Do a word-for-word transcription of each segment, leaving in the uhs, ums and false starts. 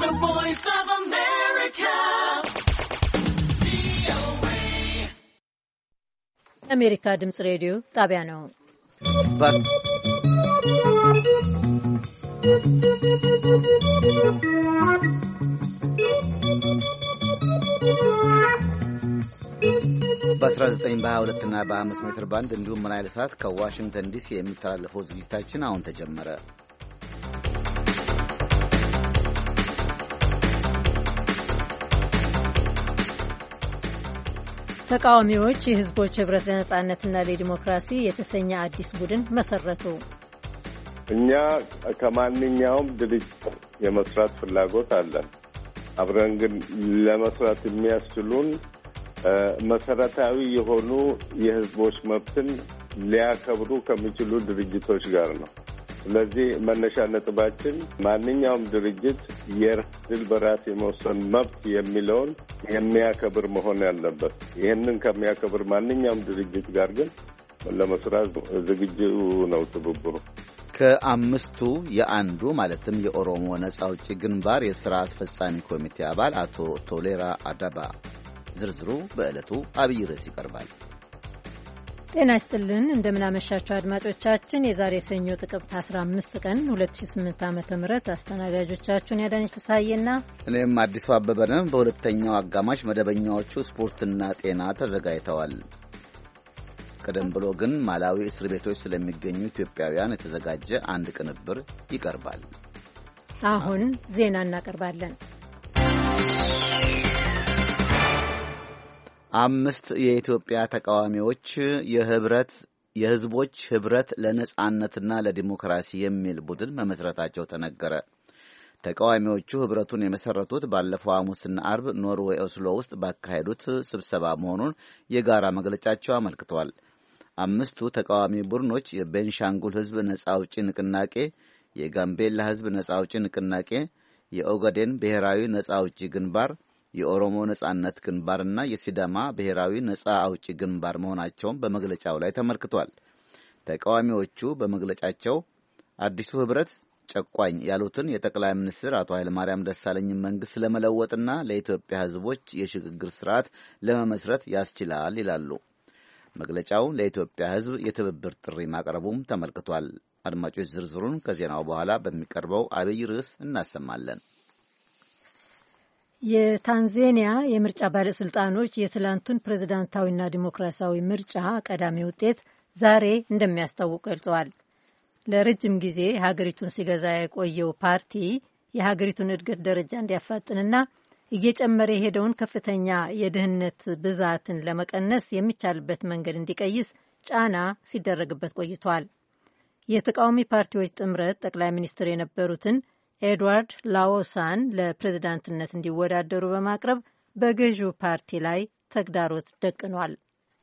The Voice of America. አሜሪካ ድምጽ ሬዲዮ ጣቢያ ነው። በ19 በ22 እና በ5 ሜትር ባንድ እንዲሁም ናይል ሳት ከዋሽንግተን ዲሲ የሚተላለፈው ዝግጅታችን አሁን ተጀመረ። ተቃዋሚዎች የህዝቦች ህብረት ለነጻነትና ለዲሞክራሲ የተሰኘ አዲስ ቡድን መሰረቱ። እኛ ከማንኛውም ድርጅት የመስራት ፍላጎት አለን። አብረን ግን ለመስራት የሚያስችሉን መሰረታዊ የሆኑ የህዝቦች መብትን ሊያከብሩ ከሚችሉ ድርጅቶች ጋር ነው። ስለዚህ መነሻ ነጥባችን ማንኛውም ድርጅት የራስን በራስ የመወሰን መብት የሚለውን የሚያከብር መሆን ያለበት። ይህንን ከሚያከብር ማንኛውም ድርጅት ጋር ግን ለመስራት ዝግጁ ነው ትብብሩ። ከአምስቱ የአንዱ ማለትም የኦሮሞ ነጻ አውጪ ግንባር የሥራ አስፈጻሚ ኮሚቴ አባል አቶ ቶሌራ አዳባ። ዝርዝሩ በዕለቱ አብይ ርዕስ ይቀርባል። ጤና ይስጥልን፣ እንደምናመሻችሁ አድማጮቻችን። የዛሬ ሰኞ ጥቅምት አስራ አምስት ቀን ሁለት ሺህ ስምንት ዓመተ ምህረት አስተናጋጆቻችሁን ያዳነች ፍስሐዬና እኔም አዲሱ አበበ ነን። በሁለተኛው አጋማሽ መደበኛዎቹ ስፖርትና ጤና ተዘጋጅተዋል። ቀደም ብሎ ግን ማላዊ እስር ቤቶች ስለሚገኙ ኢትዮጵያውያን የተዘጋጀ አንድ ቅንብር ይቀርባል። አሁን ዜና እናቀርባለን። አምስት የኢትዮጵያ ተቃዋሚዎች የህብረት የህዝቦች ህብረት ለነጻነትና ለዲሞክራሲ የሚል ቡድን መመስረታቸው ተነገረ። ተቃዋሚዎቹ ህብረቱን የመሰረቱት ባለፈው ሐሙስና አርብ ኖርዌይ ኦስሎ ውስጥ ባካሄዱት ስብሰባ መሆኑን የጋራ መግለጫቸው አመልክቷል። አምስቱ ተቃዋሚ ቡድኖች የቤንሻንጉል ህዝብ ነጻ አውጪ ንቅናቄ፣ የጋምቤላ ህዝብ ነጻ አውጪ ንቅናቄ፣ የኦጋዴን ብሔራዊ ነጻ አውጪ ግንባር፣ የኦሮሞ ነጻነት ግንባርና የሲዳማ ብሔራዊ ነጻ አውጪ ግንባር መሆናቸውን በመግለጫው ላይ ተመልክቷል። ተቃዋሚዎቹ በመግለጫቸው አዲሱ ህብረት ጨቋኝ ያሉትን የጠቅላይ ሚኒስትር አቶ ኃይለማርያም ደሳለኝን መንግስት ለመለወጥና ለኢትዮጵያ ህዝቦች የሽግግር ስርዓት ለመመስረት ያስችላል ይላሉ። መግለጫው ለኢትዮጵያ ህዝብ የትብብር ጥሪ ማቅረቡም ተመልክቷል። አድማጮች፣ ዝርዝሩን ከዜናው በኋላ በሚቀርበው አብይ ርዕስ እናሰማለን። የታንዛኒያ የምርጫ ባለስልጣኖች የትላንቱን ፕሬዝዳንታዊና ዲሞክራሲያዊ ምርጫ ቀዳሚ ውጤት ዛሬ እንደሚያስታውቁ ገልጸዋል። ለረጅም ጊዜ ሀገሪቱን ሲገዛ የቆየው ፓርቲ የሀገሪቱን እድገት ደረጃ እንዲያፋጥንና እየጨመረ የሄደውን ከፍተኛ የድህነት ብዛትን ለመቀነስ የሚቻልበት መንገድ እንዲቀይስ ጫና ሲደረግበት ቆይቷል። የተቃዋሚ ፓርቲዎች ጥምረት ጠቅላይ ሚኒስትር የነበሩትን ኤድዋርድ ላዎሳን ለፕሬዝዳንትነት እንዲወዳደሩ በማቅረብ በገዢው ፓርቲ ላይ ተግዳሮት ደቅኗል።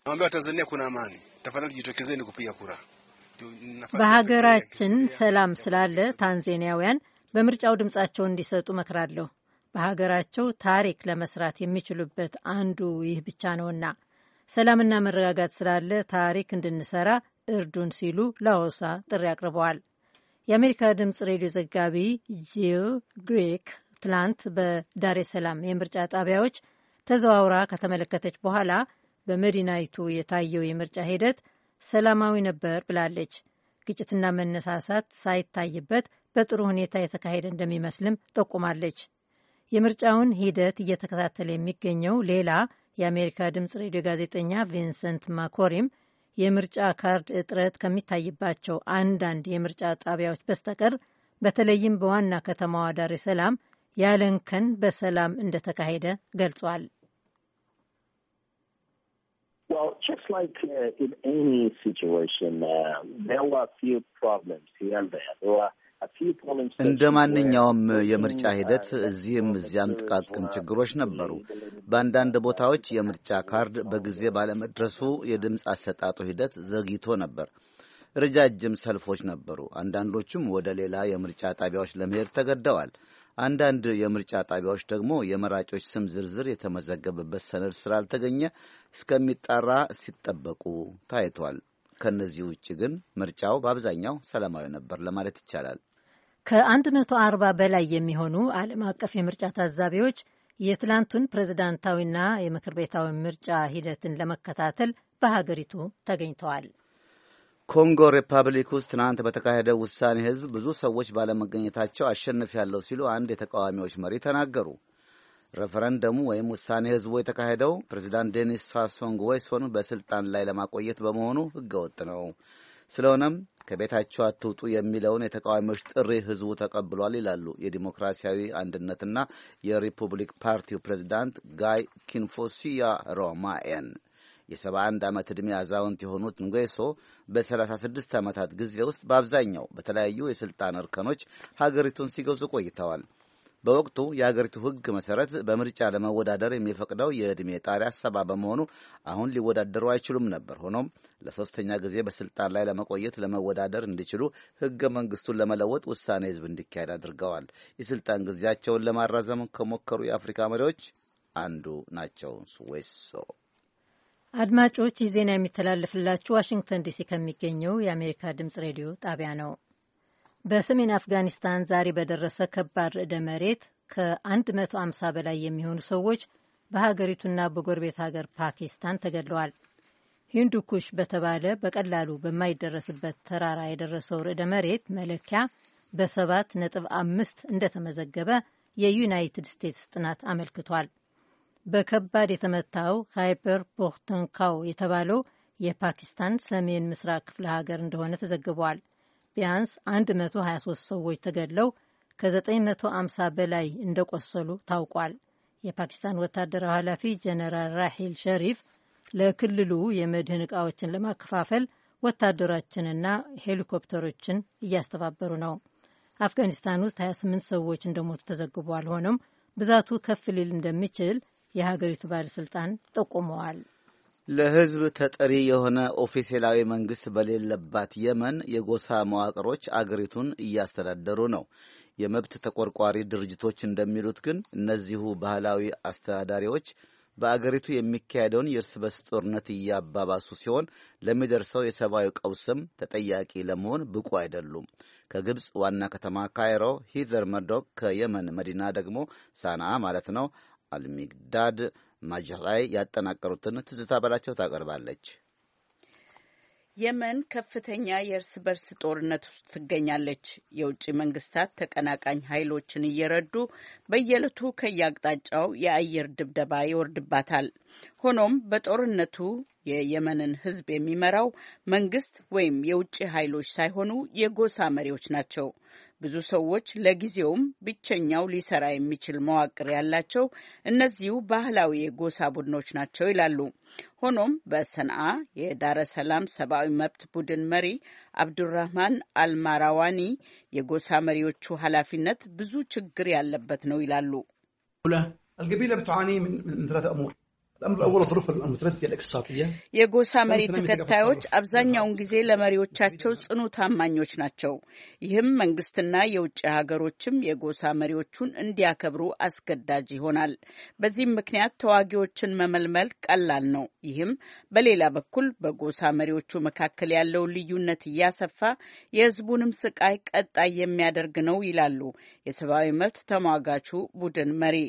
በሀገራችን ሰላም ስላለ ታንዛኒያውያን በምርጫው ድምጻቸውን እንዲሰጡ መክራለሁ። በሀገራቸው ታሪክ ለመስራት የሚችሉበት አንዱ ይህ ብቻ ነውና ሰላምና መረጋጋት ስላለ ታሪክ እንድንሰራ እርዱን ሲሉ ላዎሳ ጥሪ አቅርበዋል። የአሜሪካ ድምፅ ሬዲዮ ዘጋቢ ጂል ግሪክ ትላንት በዳሬ ሰላም የምርጫ ጣቢያዎች ተዘዋውራ ከተመለከተች በኋላ በመዲናይቱ የታየው የምርጫ ሂደት ሰላማዊ ነበር ብላለች። ግጭትና መነሳሳት ሳይታይበት በጥሩ ሁኔታ የተካሄደ እንደሚመስልም ጠቁማለች። የምርጫውን ሂደት እየተከታተለ የሚገኘው ሌላ የአሜሪካ ድምፅ ሬዲዮ ጋዜጠኛ ቪንሰንት ማኮሪም የምርጫ ካርድ እጥረት ከሚታይባቸው አንዳንድ የምርጫ ጣቢያዎች በስተቀር በተለይም በዋና ከተማዋ ዳሬ ሰላም ያለንከን በሰላም እንደተካሄደ ገልጿል። Well, just like uh, in any situation, uh, there were a few problems here and there. There were እንደ ማንኛውም የምርጫ ሂደት እዚህም እዚያም ጥቃቅን ችግሮች ነበሩ። በአንዳንድ ቦታዎች የምርጫ ካርድ በጊዜ ባለመድረሱ የድምፅ አሰጣጡ ሂደት ዘግይቶ ነበር። ረጃጅም ሰልፎች ነበሩ። አንዳንዶቹም ወደ ሌላ የምርጫ ጣቢያዎች ለመሄድ ተገደዋል። አንዳንድ የምርጫ ጣቢያዎች ደግሞ የመራጮች ስም ዝርዝር የተመዘገበበት ሰነድ ስላልተገኘ እስከሚጣራ ሲጠበቁ ታይቷል። ከነዚህ ውጭ ግን ምርጫው በአብዛኛው ሰላማዊ ነበር ለማለት ይቻላል። ከአንድ መቶ አርባ በላይ የሚሆኑ ዓለም አቀፍ የምርጫ ታዛቢዎች የትላንቱን ፕሬዝዳንታዊና የምክር ቤታዊ ምርጫ ሂደትን ለመከታተል በሀገሪቱ ተገኝተዋል። ኮንጎ ሪፐብሊክ ውስጥ ትናንት በተካሄደው ውሳኔ ህዝብ ብዙ ሰዎች ባለመገኘታቸው አሸንፊያለሁ ሲሉ አንድ የተቃዋሚዎች መሪ ተናገሩ። ሬፈረንደሙ ወይም ውሳኔ ህዝቡ የተካሄደው ፕሬዚዳንት ዴኒስ ሳሶ ንጉዌሶን በስልጣን ላይ ለማቆየት በመሆኑ ህገወጥ ነው። ስለሆነም ከቤታቸው አትውጡ የሚለውን የተቃዋሚዎች ጥሪ ህዝቡ ተቀብሏል ይላሉ የዲሞክራሲያዊ አንድነትና የሪፑብሊክ ፓርቲው ፕሬዚዳንት ጋይ ኪንፎሲያ ሮማኤን። የሰባ አንድ ዓመት ዕድሜ አዛውንት የሆኑት ንጉዌሶ በሰላሳ ስድስት ዓመታት ጊዜ ውስጥ በአብዛኛው በተለያዩ የስልጣን እርከኖች ሀገሪቱን ሲገዙ ቆይተዋል። በወቅቱ የሀገሪቱ ህግ መሰረት በምርጫ ለመወዳደር የሚፈቅደው የዕድሜ ጣሪያ ሰባ በመሆኑ አሁን ሊወዳደሩ አይችሉም ነበር። ሆኖም ለሶስተኛ ጊዜ በስልጣን ላይ ለመቆየት ለመወዳደር እንዲችሉ ህገ መንግስቱን ለመለወጥ ውሳኔ ህዝብ እንዲካሄድ አድርገዋል። የስልጣን ጊዜያቸውን ለማራዘም ከሞከሩ የአፍሪካ መሪዎች አንዱ ናቸው ንጉዌሶ። አድማጮች ይህ ዜና የሚተላለፍላችሁ ዋሽንግተን ዲሲ ከሚገኘው የአሜሪካ ድምጽ ሬዲዮ ጣቢያ ነው። በሰሜን አፍጋኒስታን ዛሬ በደረሰ ከባድ ርዕደ መሬት ከመቶ ሃምሳ በላይ የሚሆኑ ሰዎች በሀገሪቱና በጎረቤት ሀገር ፓኪስታን ተገድለዋል። ሂንዱ ኩሽ በተባለ በቀላሉ በማይደረስበት ተራራ የደረሰው ርዕደ መሬት መለኪያ በሰባት ነጥብ አምስት እንደተመዘገበ የዩናይትድ ስቴትስ ጥናት አመልክቷል። በከባድ የተመታው ሃይፐር ፖክተንካው የተባለው የፓኪስታን ሰሜን ምስራቅ ክፍለ ሀገር እንደሆነ ተዘግቧል። ቢያንስ መቶ ሀያ ሶስት ሰዎች ተገድለው ከ950 በላይ እንደቆሰሉ ታውቋል። የፓኪስታን ወታደራዊ ኃላፊ ጀነራል ራሂል ሸሪፍ ለክልሉ የመድህን ዕቃዎችን ለማከፋፈል ወታደሮችንና ሄሊኮፕተሮችን እያስተባበሩ ነው። አፍጋኒስታን ውስጥ ሀያ ስምንት ሰዎች እንደሞቱ ተዘግቧል። ሆኖም ብዛቱ ከፍ ሊል እንደሚችል የሀገሪቱ ባለስልጣን ጠቁመዋል። ለህዝብ ተጠሪ የሆነ ኦፊሴላዊ መንግስት በሌለባት የመን የጎሳ መዋቅሮች አገሪቱን እያስተዳደሩ ነው። የመብት ተቆርቋሪ ድርጅቶች እንደሚሉት ግን እነዚሁ ባህላዊ አስተዳዳሪዎች በአገሪቱ የሚካሄደውን የእርስ በርስ ጦርነት እያባባሱ ሲሆን ለሚደርሰው የሰብአዊ ቀውስም ተጠያቂ ለመሆን ብቁ አይደሉም። ከግብፅ ዋና ከተማ ካይሮ ሂዘር መርዶክ፣ ከየመን መዲና ደግሞ ሳንዓ ማለት ነው አልሚግዳድ ማጅህ ላይ ያጠናቀሩትን ትዝታ በላቸው ታቀርባለች። የመን ከፍተኛ የእርስ በርስ ጦርነት ውስጥ ትገኛለች። የውጭ መንግስታት ተቀናቃኝ ኃይሎችን እየረዱ በየዕለቱ ከየአቅጣጫው የአየር ድብደባ ይወርድባታል። ሆኖም በጦርነቱ የየመንን ህዝብ የሚመራው መንግስት ወይም የውጭ ኃይሎች ሳይሆኑ የጎሳ መሪዎች ናቸው። ብዙ ሰዎች ለጊዜውም ብቸኛው ሊሰራ የሚችል መዋቅር ያላቸው እነዚሁ ባህላዊ የጎሳ ቡድኖች ናቸው ይላሉ። ሆኖም በሰንዓ የዳረ ሰላም ሰብአዊ መብት ቡድን መሪ አብዱራህማን አልማራዋኒ የጎሳ መሪዎቹ ኃላፊነት ብዙ ችግር ያለበት ነው ይላሉ። القبيلة بتعاني من من ثلاث أمور. الأمر الأول الظروف المتردية الاقتصادية. የጎሳ መሪ ተከታዮች አብዛኛውን ጊዜ ለመሪዎቻቸው ጽኑ ታማኞች ናቸው። ይህም መንግስትና የውጭ ሀገሮችም የጎሳ መሪዎቹን እንዲያከብሩ አስገዳጅ ይሆናል። በዚህም ምክንያት ተዋጊዎችን መመልመል ቀላል ነው። ይህም በሌላ በኩል በጎሳ መሪዎቹ መካከል ያለው ልዩነት እያሰፋ የህዝቡንም ስቃይ ቀጣይ የሚያደርግ ነው ይላሉ የሰብአዊ መብት ተሟጋቹ ቡድን መሪ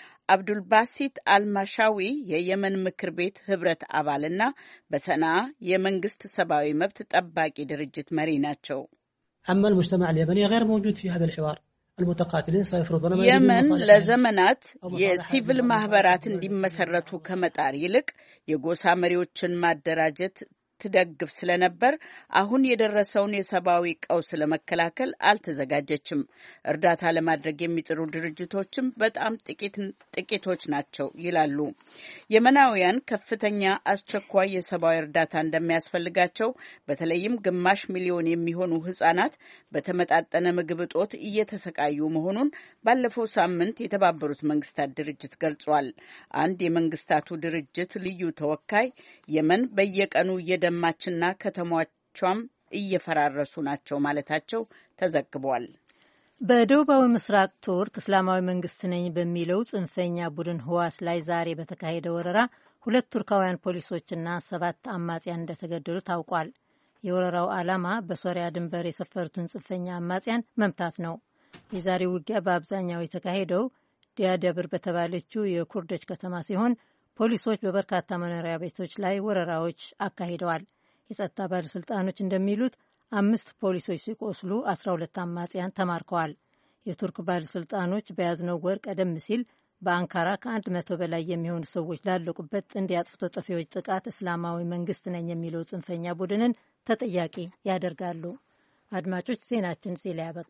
አብዱልባሲት አልማሻዊ የየመን ምክር ቤት ህብረት አባልና በሰንዓ የመንግስት ሰብአዊ መብት ጠባቂ ድርጅት መሪ ናቸው። أما المجتمع اليمني غير موجود في هذا الحوار. المتقاتلين سيفرضون የመን ለዘመናት የሲቪል ማህበራት እንዲመሰረቱ ከመጣር ይልቅ የጎሳ መሪዎችን ማደራጀት ትደግፍ ስለነበር አሁን የደረሰውን የሰብአዊ ቀውስ ለመከላከል አልተዘጋጀችም። እርዳታ ለማድረግ የሚጥሩ ድርጅቶችም በጣም ጥቂት ጥቂቶች ናቸው ይላሉ። የመናውያን ከፍተኛ አስቸኳይ የሰብአዊ እርዳታ እንደሚያስፈልጋቸው፣ በተለይም ግማሽ ሚሊዮን የሚሆኑ ህጻናት በተመጣጠነ ምግብ እጦት እየተሰቃዩ መሆኑን ባለፈው ሳምንት የተባበሩት መንግስታት ድርጅት ገልጿል። አንድ የመንግስታቱ ድርጅት ልዩ ተወካይ የመን በየቀኑ ደማችና ከተሞቿም እየፈራረሱ ናቸው ማለታቸው ተዘግቧል። በደቡባዊ ምስራቅ ቱርክ እስላማዊ መንግስት ነኝ በሚለው ጽንፈኛ ቡድን ህዋስ ላይ ዛሬ በተካሄደ ወረራ ሁለት ቱርካውያን ፖሊሶችና ሰባት አማጽያን እንደተገደሉ ታውቋል። የወረራው ዓላማ በሶሪያ ድንበር የሰፈሩትን ጽንፈኛ አማጽያን መምታት ነው። የዛሬው ውጊያ በአብዛኛው የተካሄደው ዲያደብር በተባለችው የኩርዶች ከተማ ሲሆን ፖሊሶች በበርካታ መኖሪያ ቤቶች ላይ ወረራዎች አካሂደዋል። የጸጥታ ባለሥልጣኖች እንደሚሉት አምስት ፖሊሶች ሲቆስሉ አስራ ሁለት አማጽያን ተማርከዋል። የቱርክ ባለሥልጣኖች በያዝነው ወር ቀደም ሲል በአንካራ ከአንድ መቶ በላይ የሚሆኑ ሰዎች ላለቁበት ጥንድ የአጥፍቶ ጠፊዎች ጥቃት እስላማዊ መንግስት ነኝ የሚለው ጽንፈኛ ቡድንን ተጠያቂ ያደርጋሉ። አድማጮች፣ ዜናችን ሲል ያበቃ።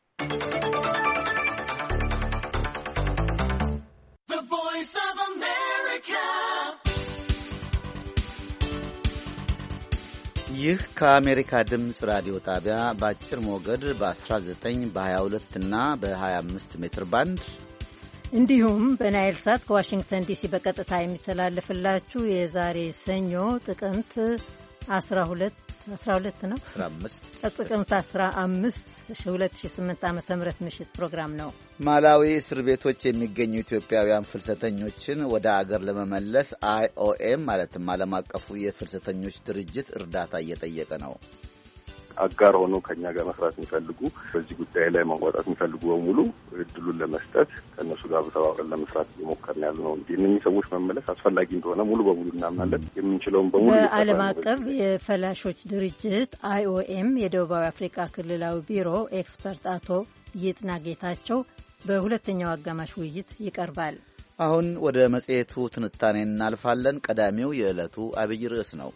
ይህ ከአሜሪካ ድምፅ ራዲዮ ጣቢያ በአጭር ሞገድ በ19 በ22 እና በ25 ሜትር ባንድ እንዲሁም በናይል ሳት ከዋሽንግተን ዲሲ በቀጥታ የሚተላለፍላችሁ የዛሬ ሰኞ ጥቅምት አስራ ሁለት ነው ጥቅምት አስራ አምስት ሁለት ሺህ ስምንት ዓመተ ምህረት ምሽት ፕሮግራም ነው። ማላዊ እስር ቤቶች የሚገኙ ኢትዮጵያውያን ፍልሰተኞችን ወደ አገር ለመመለስ አይኦኤም ማለትም ዓለም አቀፉ የፍልሰተኞች ድርጅት እርዳታ እየጠየቀ ነው። አጋር ሆኖ ከኛ ጋር መስራት የሚፈልጉ በዚህ ጉዳይ ላይ ማዋጣት የሚፈልጉ በሙሉ እድሉን ለመስጠት ከእነሱ ጋር በተባብረን ለመስራት እየሞከርን ያለ ነው። እንዲህ እነዚህ ሰዎች መመለስ አስፈላጊ እንደሆነ ሙሉ በሙሉ እናምናለን። የምንችለውን በሙሉ በዓለም አቀፍ የፈላሾች ድርጅት አይኦኤም የደቡባዊ አፍሪካ ክልላዊ ቢሮ ኤክስፐርት አቶ ይጥና ጌታቸው በሁለተኛው አጋማሽ ውይይት ይቀርባል። አሁን ወደ መጽሔቱ ትንታኔ እናልፋለን። ቀዳሚው የዕለቱ አብይ ርዕስ ነው።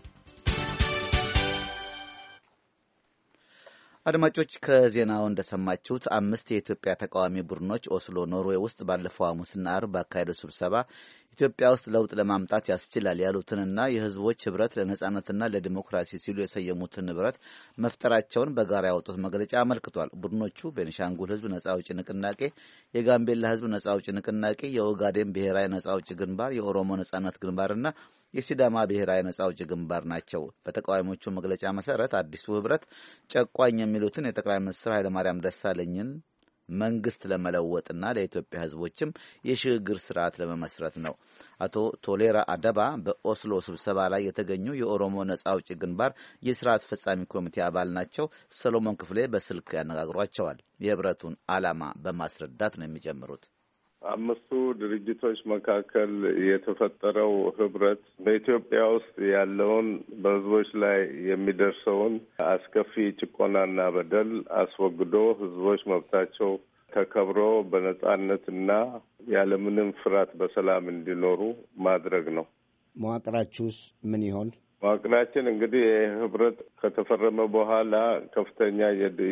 አድማጮች፣ ከዜናው እንደሰማችሁት አምስት የኢትዮጵያ ተቃዋሚ ቡድኖች ኦስሎ ኖርዌይ ውስጥ ባለፈው ሐሙስና ዓርብ ባካሄዱ ስብሰባ ኢትዮጵያ ውስጥ ለውጥ ለማምጣት ያስችላል ያሉትንና የሕዝቦች ህብረት ለነጻነትና ለዲሞክራሲ ሲሉ የሰየሙትን ንብረት መፍጠራቸውን በጋራ ያወጡት መግለጫ አመልክቷል። ቡድኖቹ ቤኒሻንጉል ህዝብ ነጻ አውጪ ንቅናቄ፣ የጋምቤላ ህዝብ ነጻ አውጪ ንቅናቄ፣ የኦጋዴን ብሔራዊ ነጻ አውጪ ግንባር፣ የኦሮሞ ነጻነት ግንባርና የሲዳማ ብሔራዊ ነጻ አውጪ ግንባር ናቸው። በተቃዋሚዎቹ መግለጫ መሰረት አዲሱ ህብረት ጨቋኝ የሚሉትን የጠቅላይ ሚኒስትር ኃይለማርያም ደሳለኝን መንግስት ለመለወጥና ለኢትዮጵያ ህዝቦችም የሽግግር ስርዓት ለመመስረት ነው። አቶ ቶሌራ አደባ በኦስሎ ስብሰባ ላይ የተገኙ የኦሮሞ ነጻ አውጪ ግንባር የስራ አስፈጻሚ ኮሚቴ አባል ናቸው። ሰሎሞን ክፍሌ በስልክ ያነጋግሯቸዋል። የህብረቱን ዓላማ በማስረዳት ነው የሚጀምሩት። አምስቱ ድርጅቶች መካከል የተፈጠረው ህብረት በኢትዮጵያ ውስጥ ያለውን በህዝቦች ላይ የሚደርሰውን አስከፊ ጭቆናና በደል አስወግዶ ህዝቦች መብታቸው ተከብሮ በነጻነትና ያለምንም ፍርሃት በሰላም እንዲኖሩ ማድረግ ነው። መዋቅራችሁስ ምን ይሆን? መዋቅራችን እንግዲህ ህብረት ከተፈረመ በኋላ ከፍተኛ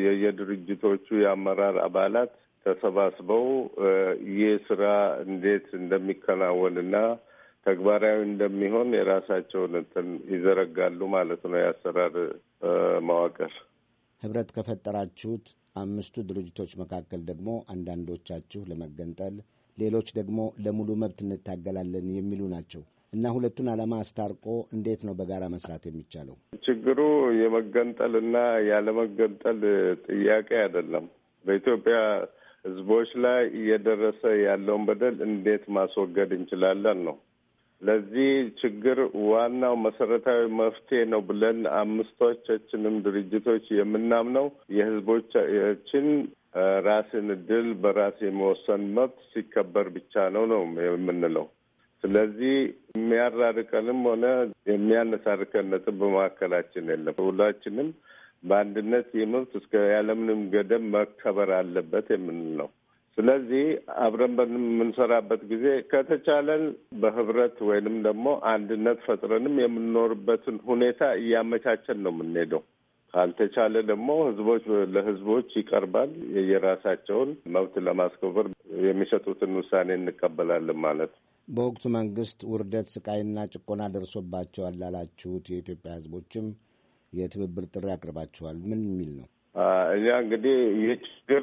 የየድርጅቶቹ የአመራር አባላት ተሰባስበው ይህ ስራ እንዴት እንደሚከናወንና ተግባራዊ እንደሚሆን የራሳቸውን እንትን ይዘረጋሉ ማለት ነው። የአሰራር መዋቅር ህብረት ከፈጠራችሁት አምስቱ ድርጅቶች መካከል ደግሞ አንዳንዶቻችሁ ለመገንጠል፣ ሌሎች ደግሞ ለሙሉ መብት እንታገላለን የሚሉ ናቸው እና ሁለቱን ዓላማ አስታርቆ እንዴት ነው በጋራ መስራት የሚቻለው? ችግሩ የመገንጠልና ያለመገንጠል ጥያቄ አይደለም። በኢትዮጵያ ህዝቦች ላይ እየደረሰ ያለውን በደል እንዴት ማስወገድ እንችላለን ነው። ለዚህ ችግር ዋናው መሰረታዊ መፍትሄ ነው ብለን አምስቶቻችንም ድርጅቶች የምናምነው የህዝቦቻችን ራስን እድል በራስ የመወሰን መብት ሲከበር ብቻ ነው ነው የምንለው። ስለዚህ የሚያራርቀንም ሆነ የሚያነሳርከን ነጥብ በመካከላችን የለም። ሁላችንም በአንድነት የመብት እስከ ያለምንም ገደብ መከበር አለበት የምንለው። ስለዚህ አብረን በምንሰራበት ጊዜ ከተቻለን በህብረት ወይንም ደግሞ አንድነት ፈጥረንም የምንኖርበትን ሁኔታ እያመቻቸን ነው የምንሄደው። ካልተቻለ ደግሞ ህዝቦች ለህዝቦች ይቀርባል። የራሳቸውን መብት ለማስከበር የሚሰጡትን ውሳኔ እንቀበላለን ማለት ነው። በወቅቱ መንግስት ውርደት፣ ስቃይና ጭቆና ደርሶባቸዋል ላላችሁት የኢትዮጵያ ህዝቦችም የትብብር ጥሪ አቅርባችኋል። ምን የሚል ነው? እኛ እንግዲህ ይህ ችግር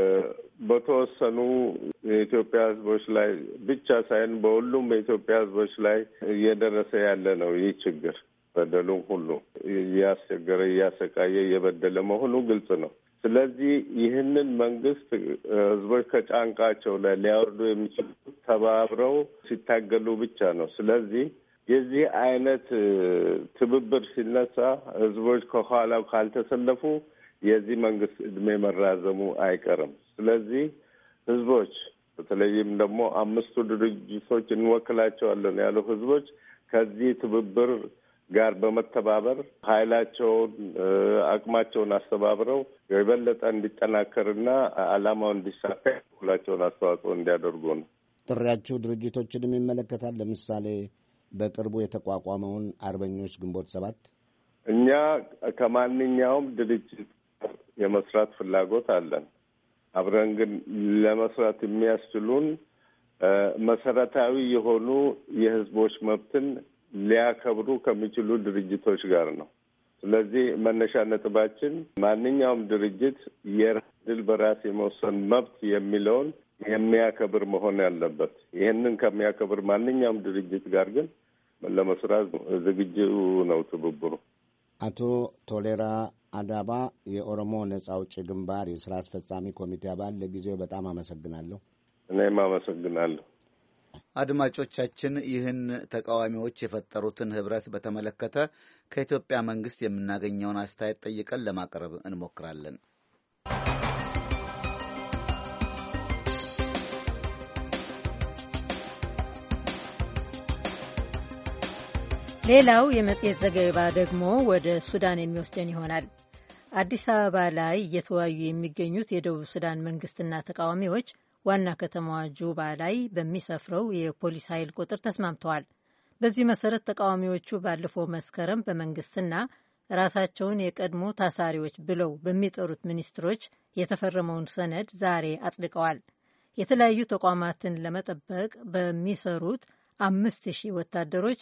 በተወሰኑ የኢትዮጵያ ህዝቦች ላይ ብቻ ሳይሆን በሁሉም የኢትዮጵያ ህዝቦች ላይ እየደረሰ ያለ ነው። ይህ ችግር በደሉም ሁሉ እያስቸገረ እያሰቃየ እየበደለ መሆኑ ግልጽ ነው። ስለዚህ ይህንን መንግስት ህዝቦች ከጫንቃቸው ላይ ሊያወርዱ የሚችሉት ተባብረው ሲታገሉ ብቻ ነው። ስለዚህ የዚህ አይነት ትብብር ሲነሳ ህዝቦች ከኋላው ካልተሰለፉ የዚህ መንግስት እድሜ መራዘሙ አይቀርም። ስለዚህ ህዝቦች በተለይም ደግሞ አምስቱ ድርጅቶች እንወክላቸዋለን ያሉ ህዝቦች ከዚህ ትብብር ጋር በመተባበር ኃይላቸውን አቅማቸውን አስተባብረው የበለጠ እንዲጠናከርና ዓላማው እንዲሳካ ሁላቸውን አስተዋጽኦ እንዲያደርጉ ነው። ጥሪያችሁ ድርጅቶችንም ይመለከታል። ለምሳሌ በቅርቡ የተቋቋመውን አርበኞች ግንቦት ሰባት እኛ ከማንኛውም ድርጅት የመስራት ፍላጎት አለን። አብረን ግን ለመስራት የሚያስችሉን መሰረታዊ የሆኑ የህዝቦች መብትን ሊያከብሩ ከሚችሉ ድርጅቶች ጋር ነው። ስለዚህ መነሻ ነጥባችን ማንኛውም ድርጅት የድል በራስ የመወሰን መብት የሚለውን የሚያከብር መሆን ያለበት። ይህንን ከሚያከብር ማንኛውም ድርጅት ጋር ግን ለመስራት ዝግጁ ነው ትብብሩ። አቶ ቶሌራ አዳባ የኦሮሞ ነጻ አውጪ ግንባር የስራ አስፈጻሚ ኮሚቴ አባል፣ ለጊዜው በጣም አመሰግናለሁ። እኔም አመሰግናለሁ። አድማጮቻችን፣ ይህን ተቃዋሚዎች የፈጠሩትን ህብረት በተመለከተ ከኢትዮጵያ መንግስት የምናገኘውን አስተያየት ጠይቀን ለማቅረብ እንሞክራለን። ሌላው የመጽሔት ዘገባ ደግሞ ወደ ሱዳን የሚወስደን ይሆናል። አዲስ አበባ ላይ እየተወያዩ የሚገኙት የደቡብ ሱዳን መንግስትና ተቃዋሚዎች ዋና ከተማዋ ጁባ ላይ በሚሰፍረው የፖሊስ ኃይል ቁጥር ተስማምተዋል። በዚህ መሰረት ተቃዋሚዎቹ ባለፈው መስከረም በመንግስትና ራሳቸውን የቀድሞ ታሳሪዎች ብለው በሚጠሩት ሚኒስትሮች የተፈረመውን ሰነድ ዛሬ አጽድቀዋል። የተለያዩ ተቋማትን ለመጠበቅ በሚሰሩት አምስት ሺህ ወታደሮች